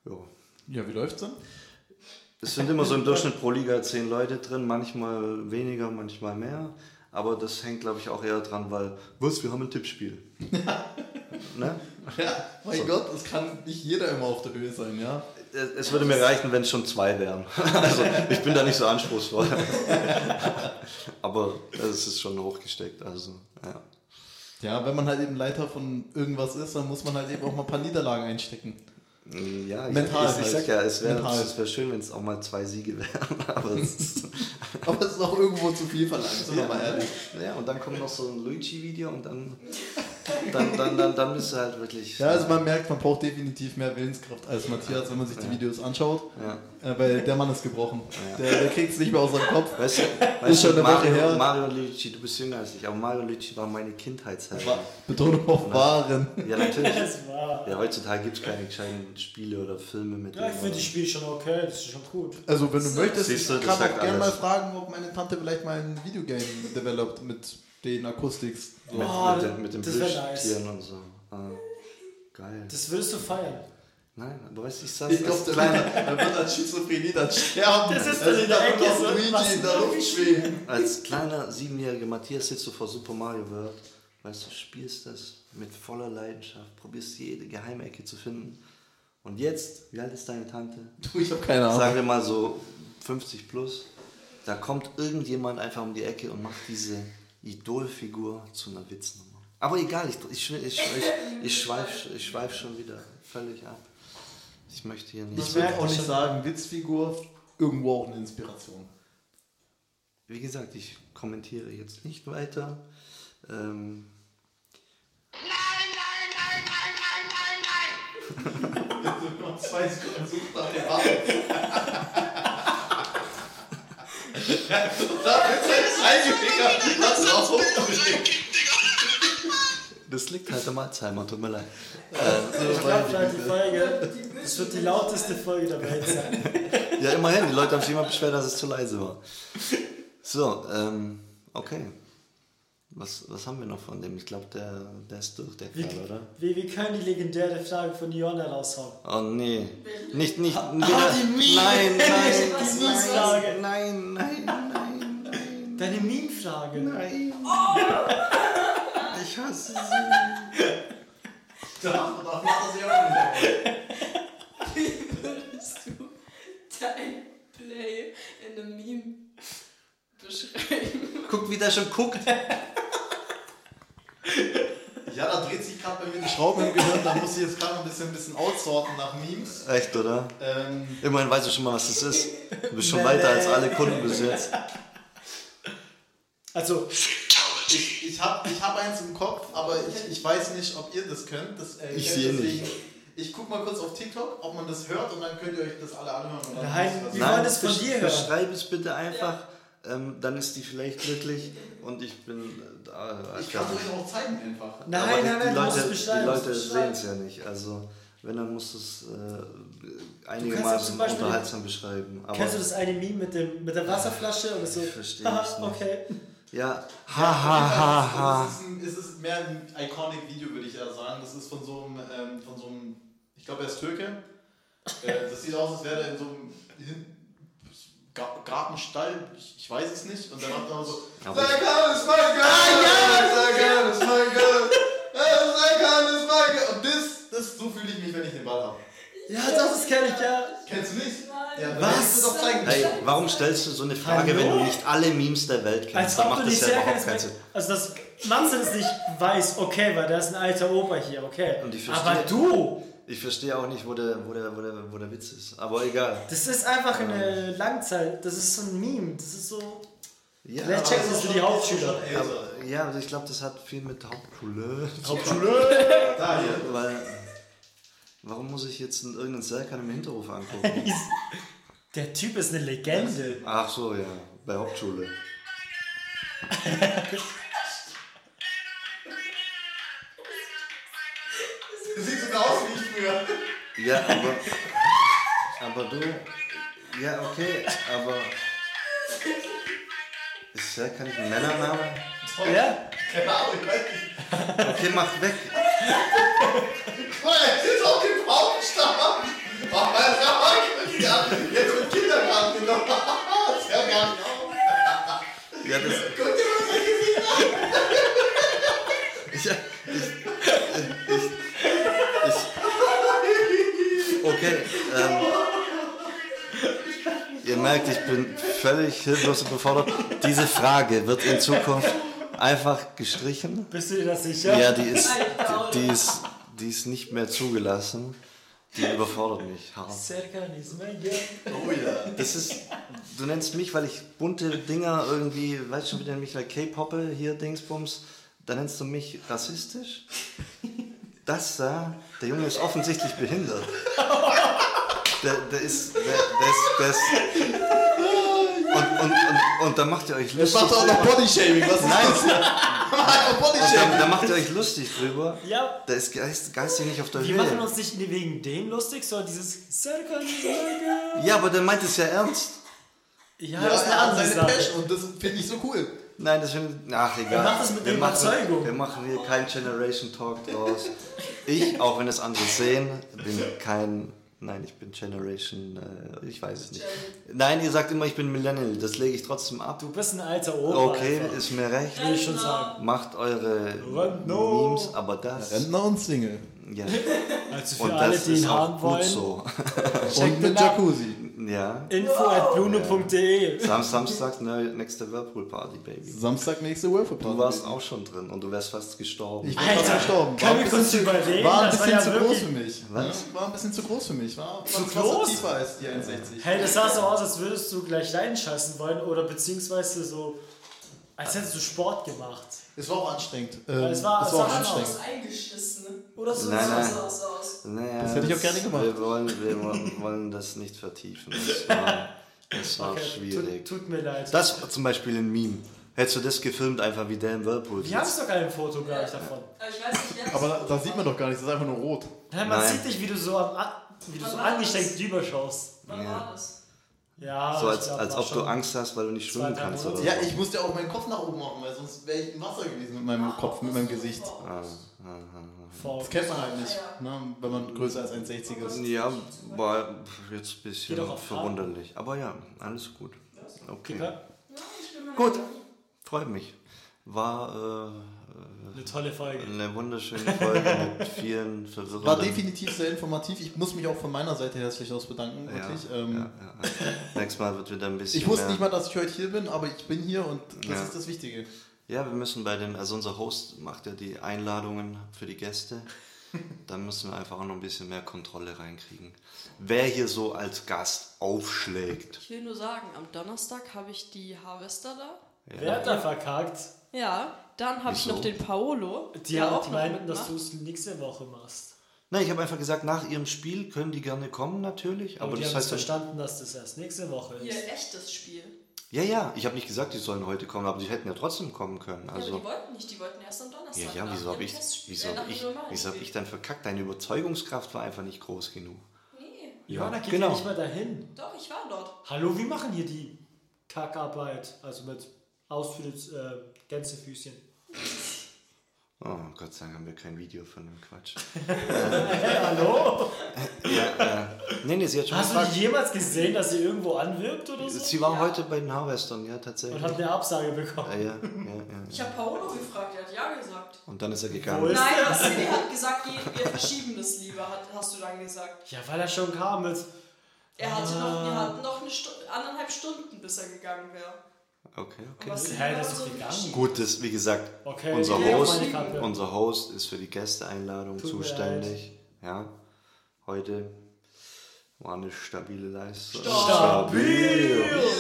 Ja. Ja, wie läuft's denn? Es sind immer so im Durchschnitt pro Liga zehn Leute drin, manchmal weniger, manchmal mehr. Aber das hängt, glaube ich, auch eher dran, weil, was, wir haben ein Tippspiel. Ne? Ja, mein So. Gott, es kann nicht jeder immer auf der Höhe sein, ja? Es würde mir reichen, wenn es schon zwei wären. Also ich bin da nicht so anspruchsvoll. Aber es ist schon hochgesteckt. Also, ja. Ja, wenn man halt eben Leiter von irgendwas ist, dann muss man halt eben auch mal ein paar Niederlagen einstecken. Ja, ich, Mental ich, ich halt. sag ja, es wäre Mental. wär schön, wenn es auch mal zwei Siege wären. Aber es ist, Aber es ist auch irgendwo zu viel verlangt, sind wir mal ehrlich. ja, und dann kommt noch so ein Luigi-Video und dann, dann, dann, dann, dann bist du halt wirklich... Ja, also man merkt, man braucht definitiv mehr Willenskraft als Matthias, wenn man sich die Videos anschaut. Ja. Äh, weil der Mann ist gebrochen. Ja. Der, der kriegt es nicht mehr aus seinem Kopf. Weißt du, Ist weißt schon du eine Woche Mario, her. Mario und Luigi, du bist jünger als ich, aber Mario und Luigi war meine Kindheitshelden. Betonung auf Waren. Ja, natürlich. Das war. Ja, heutzutage gibt es keine gescheiten Spiele oder Filme mit Ja, ich finde die Spiele schon okay, das ist schon gut. Also wenn du möchtest, Siehst du, ich das kann sagt auch gerne mal alles. fragen, ob meine Tante vielleicht mal ein Videogame developt mit den Akustiks. So. Mit, Oh, mit, den, mit den das wär nice. Plüschtieren und so. Ah, geil. Das würdest du feiern. Nein, aber weißt du, ich sag's Ich glaube, als der, kleiner, der wird an Schizophrenie dann sterben. Das ist Da dann in der dann Ecke noch so, Luigi was in der Luft schweben. als kleiner siebenjähriger Matthias sitzt du vor Super Mario World, weißt du, spielst das mit voller Leidenschaft, probierst jede Geheimecke zu finden. Und jetzt, wie alt ist deine Tante? Du, ich habe keine Ahnung. Sagen wir mal so fünfzig plus. Da kommt irgendjemand einfach um die Ecke und macht diese Idolfigur zu einer Witznummer. Aber egal, ich, ich, ich, ich, ich schweife ich schweif schon wieder völlig ab. Ich möchte hier nicht... Ich würde auch nicht sagen, Witzfigur, irgendwo auch eine Inspiration. Wie gesagt, ich kommentiere jetzt nicht weiter. Ähm, Noch zwei Sekunden sucht nach dem Waffen. Da wird sein Zeigefinger. Das ist auch hochgedreht. das liegt halt am Alzheimer, tut mir leid. Ich glaube, die Folge, das wird die lauteste Folge der Welt sein. Ja, immerhin, die Leute haben sich immer beschwert, dass es zu leise war. So, ähm, okay. Was, was haben wir noch von dem? Ich glaube, der, der ist durch, der Wie, Kerl, oder? wie, wie können die legendäre Frage von Lionel raushauen? Oh nee. Nicht, nicht. Ah, wieder- die Meme. Nein, nein, Was, nein, was, was? nein, nein, nein, nein, Deine Meme-Frage. nein. Ich hasse sie. Da macht er sich auch nicht. Wie würdest du dein Play in einem Meme beschreiben? Guck, wie der schon guckt. Ja, da dreht sich gerade bei mir die Schraube im Gehirn. Da muss ich jetzt gerade ein bisschen, ein bisschen outsorten nach Memes. Echt, oder? Ähm, Immerhin weißt du schon mal, was das ist. Du bist schon Nee. weiter als alle Kunden bis jetzt. Also, ich ich habe ich hab eins im Kopf, aber ich, ich weiß nicht, ob ihr das könnt. Das, äh, Ich kennt, sehe deswegen- nicht. Ich guck mal kurz auf TikTok, ob man das hört und dann könnt ihr euch das alle anhören. Und dann Nein, wisst ihr, was wie ich- wollen das von besch- dir hören? Beschreib es bitte einfach. Ähm, dann ist die vielleicht glücklich und ich bin äh, da. Ich kann es euch auch zeigen einfach. nein, Aber nein, die, nein, die du musst es Leute, die beschreiben. Leute musst es sehen es beschreiben. ja nicht. Also wenn, dann musst du es äh, zum einigermaßen Beispiel- unterhaltsam beschreiben. Aber Kennst du das eine Meme mit, dem, mit der Wasserflasche oder so? Ich verstehe Haha, es nicht. okay. ja, ha ha ha ha. Es ist, ein, es ist mehr ein iconic Video, würde ich eher sagen. Das ist von so einem, ähm, von so einem ich glaube, er ist Türke. Äh, das sieht aus, als wäre er in so einem Hin- Ga- Gartenstall, ich, ich weiß es nicht. Und dann macht er so, Aber ich- Serkan ist mein Girl! Ah, ja! Serkan ist mein Girl! Serkan ist mein Girl! Und das, das, so fühle ich mich, wenn ich den Ball habe. Ja, doch, das kenne ich, ja. Kennst du nicht? Ja, dann Was? kannst du doch zeigen. Hey, warum stellst du so eine Frage, Hallo? wenn du nicht alle Memes der Welt kennst? Als Dann ob macht du das nicht ja sehr überhaupt keinen kennst. Sinn. Also, dass Manze das nicht weiß, okay, weil der ist ein alter Opa hier, okay. Und ich verstehe- Aber du, Ich verstehe auch nicht, wo der, wo, der, wo, der, wo der Witz ist. Aber egal. das ist einfach eine Langzeit, das ist so ein Meme, das ist so... Ja, Vielleicht aber, checken das für die Hauptschüler. aber, ja, also ich glaube, das hat viel mit Hauptschule. Hauptschule! Da hier. Weil, warum muss ich jetzt einen- irgendeinen Serkan im Hinterhof angucken? Der Typ ist eine Legende. Ach so, ja, bei Hauptschule. Das sieht sogar aus wie ich früher. Ja, aber, aber du, ja, okay, aber ist Serkan nicht ein Männername? Ja? Keine Ahnung, ich weiß nicht. Okay, mach weg. Guck mal, er sitzt auf dem Baumstamm. Ach, ihr merkt, ich bin völlig hilflos und befordert. Diese Frage wird in Zukunft einfach gestrichen. Bist du dir das sicher? Ja, die ist, die, die ist, die ist nicht mehr zugelassen. Die überfordert mich hart. Serkan ist mein Geld. Oh ja. Das ist, du nennst mich, weil ich bunte Dinger irgendwie, weißt du, wie der Michael K-Poppe hier Dingsbums, da nennst du mich rassistisch? Das da, der Junge ist offensichtlich behindert. Der, der ist, der, der ist, der ist und, und, und, und da macht ihr euch Das lustig. macht doch auch noch Bodyshaming, was ist Nein, das hier? Einfach und da, Bodyshaming. da macht ihr euch lustig drüber. Ja. Da ist geist, geistig nicht auf der Wir machen Höhe. uns nicht wegen dem lustig, sondern dieses Serkan ist mein Geld. Ja, aber der meint es ja ernst. Ja, Ja, das ist eine er hat andere seine Sache. Passion und das finde ich so cool. Nein, das finde ich. Ach, egal. Er macht das mit wir Überzeugung. machen, wir machen hier keinen Generation Talk draus. Ich, auch wenn es andere sehen, bin kein. Nein, ich bin Generation. Äh, ich weiß es nicht. Nein, ihr sagt immer, ich bin Millennial. Das lege ich trotzdem ab. Du bist ein alter Opa. Okay, einfach. ist mir recht. Will ich schon sagen. Macht eure Rentner. Memes, aber das. Rentner und Single. Ja. Also für Und alle, das die ist ihn auch haben gut wollen. so. Und mit Jacuzzi. Ja. info at bluno punkt de. Sam Samstag, ne, nächste Whirlpool Party, Baby. Samstag nächste Whirlpool Party. Du warst auch schon drin und du wärst fast gestorben. Ich bin fast Alter, gestorben. kann War ich ein kurz bisschen, überreden? war ein Das war bisschen ja zu wirklich- groß für mich. Was? Ja, war ein bisschen zu groß für mich. War, war Zu das Wasser groß? tiefer als die eins sechzig. Hey, das sah so aus, als würdest du gleich reinscheißen wollen oder beziehungsweise so, als hättest du Sport gemacht. Es war auch anstrengend. Ähm, es war- es es war war auch schon anstrengend. Aus eingeschissen. Oder so. Nein, so, nein. so. Aus, aus. Naja, Das hätte ich auch gerne gemacht. Wir wollen, wir wollen- wollen das nicht vertiefen. Das war, das war Okay, schwierig. tut, tut mir leid. Das war zum Beispiel ein Meme. Hättest du das gefilmt, einfach wie der im Whirlpool Wir haben sitzt. doch kein Foto gar nicht davon. Aber ich weiß nicht, wer das Aber da, da sieht man doch gar nichts, das ist einfach nur rot. Nein, man Nein. sieht dich, wie du so, am, wie du so Was war angestrengt das? drüber schaust. Wann Ja. war das? Ja, So ich als, glaub, als war ob du schon- Angst hast, weil du nicht schwimmen zwei, drei kannst oder Monate. so. Ja, ich musste ja auch meinen Kopf nach oben machen, weil sonst wäre ich im Wasser gewesen mit meinem Kopf, mit meinem Gesicht. Ah, ah, ah, Vor- Das kennt man halt nicht, ne, wenn man größer als eins sechzig ist. ah. Ja, war jetzt ein Geh bisschen doch auf verwunderlich. Aber ja, alles gut. Okay. Kika, Ja, ich bin mal Gut, freut mich. War äh, eine tolle Folge. eine wunderschöne Folge mit vielen verwirrenden... War definitiv sehr informativ. Ich muss mich auch von meiner Seite herzlich aus bedanken, Ja, wirklich. ja, Ähm, ja, ja. Nächstes Mal wird wieder ein bisschen Ich wusste mehr. nicht mal, dass ich heute hier bin, aber ich bin hier und das Ja. ist das Wichtige. Ja, wir müssen bei den, also unser Host macht ja die Einladungen für die Gäste. Da müssen wir einfach auch noch ein bisschen mehr Kontrolle reinkriegen. Wer hier so als Gast aufschlägt. Ich will nur sagen, am Donnerstag habe ich die Harvester da. Wer hat da verkackt? Ja, dann habe ich Wieso? noch den Paolo. Die der haben die noch meinten, dass mitmacht. du es nächste Woche machst. Nein, ich habe einfach gesagt, nach ihrem Spiel können die gerne kommen, natürlich. Aber, Aber die das haben heißt, verstanden, dass das erst nächste Woche ist. Ihr echtes Spiel. ja, ja, ich habe nicht gesagt, die sollen heute kommen, aber die hätten ja trotzdem kommen können. Ja, aber Also, die wollten nicht, die wollten erst am Donnerstag. ja, ja, nach wieso habe ihrem ich, Testspiel, wieso äh, hab nach ich, ihrem normalen wieso hab Spiel. ich dann verkackt? Deine Überzeugungskraft war einfach nicht groß genug. Nee, Johanna geht genau. ja nicht mal dahin. doch, ich war dort. Hallo, wir machen hier die Kackarbeit. Also mit Ausführungs äh, Gänsefüßchen. Oh, Gott sei Dank haben wir kein Video von dem Quatsch. Hey, hallo? Ja, äh, nee, nee, sie hat schon Hast du gefragt. die jemals gesehen, dass sie irgendwo anwirbt oder so? Sie war Ja. heute bei den Harvestern, ja, tatsächlich. Und hat eine Absage bekommen. Ja, ja, ja, ja. Ich habe Paolo gefragt, er hat ja gesagt. Und dann ist er Wo gegangen. ist- Nein, er hat gesagt, wir wir verschieben das lieber, hat, hast du dann gesagt. Ja, weil er schon kam mit. Er hatte noch, wir Ah. hatten noch eine Stu anderthalb Stunden, bis er gegangen wäre. Okay, Und okay. was Hä, das ist so doch gegangen. verschieben? Gut, das, wie gesagt, Okay, unser, ich leg auf Host, meine Kappe. unser Host ist für die Gästeeinladung Tut mir zuständig. Ja, heute war eine stabile Leistung. Stabil!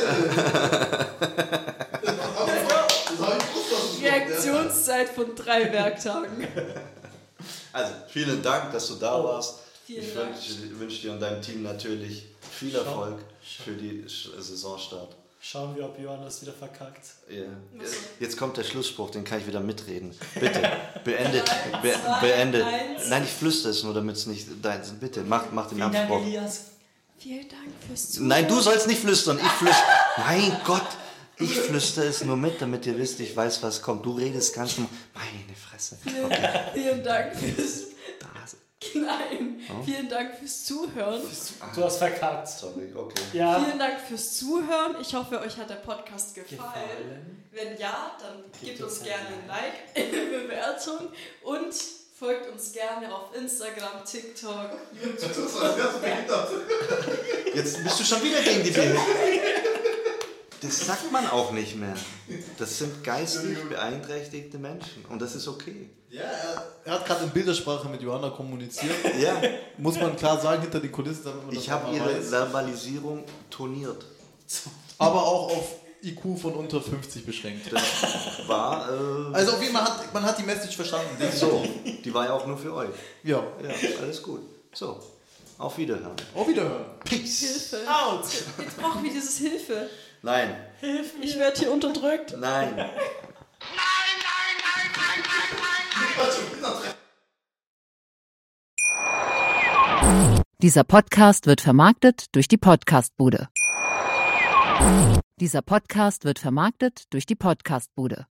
Reaktionszeit von drei Werktagen. Also, vielen Dank, dass du da Oh, warst. vielen Ich Dank. wünsche, wünsche dir und deinem Team natürlich viel Schau. Erfolg für die Sch- Saisonstart. Schauen wir, ob Johannes wieder verkackt. Ja. Was so? Jetzt kommt der Schlussspruch, den kann ich wieder mitreden. Bitte, beende, Drei, be, zwei, beende. eins. Nein, ich flüstere es nur, damit es nicht dein ist. Bitte, mach, mach den Vielen Dank, Anspruch. Elias. Vielen Dank fürs Zuhören. Nein, du sollst nicht flüstern, ich flüstere. Mein Gott, ich flüstere es nur mit, damit ihr wisst, ich weiß, was kommt. Du redest ganz normal. Meine Fresse. Okay, Vielen Dank fürs... da ist- Nein. Oh. Vielen Dank fürs Zuhören. Du hast verkackt. Sorry, okay. Ja. Vielen Dank fürs Zuhören. Ich hoffe, euch hat der Podcast gefallen. Gefallen. Wenn ja, dann gebt uns uns ein gerne ein Like, eine Bewertung und Folgt uns gerne auf Instagram, TikTok, YouTube. Das ist alles behindert. Jetzt bist du schon wieder gegen die Behinderte. Das sagt man auch nicht mehr. Das sind geistig beeinträchtigte Menschen und das ist okay. Ja, er, er hat gerade in Bildersprache mit Johanna kommuniziert. Ja, Muss man klar sagen, hinter den Kulissen, damit man das ich habe auch mal ihre weiß. Verbalisierung toniert. Aber auch auf I Q von unter fünfzig beschränkt. Das war, äh, Also auf jeden Fall hat man hat die Message verstanden. so, die war ja auch nur für euch. Ja, Ja, alles gut. So, auf Wiederhören. auf Wiederhören. Peace. Hilfe. Out! Jetzt brauchen wir dieses Hilfe. Nein, Ich werde hier unterdrückt. nein. Nein, nein, nein, nein, nein, nein, nein. Dieser Podcast wird vermarktet durch die Podcastbude. Dieser Podcast wird vermarktet durch die Podcastbude.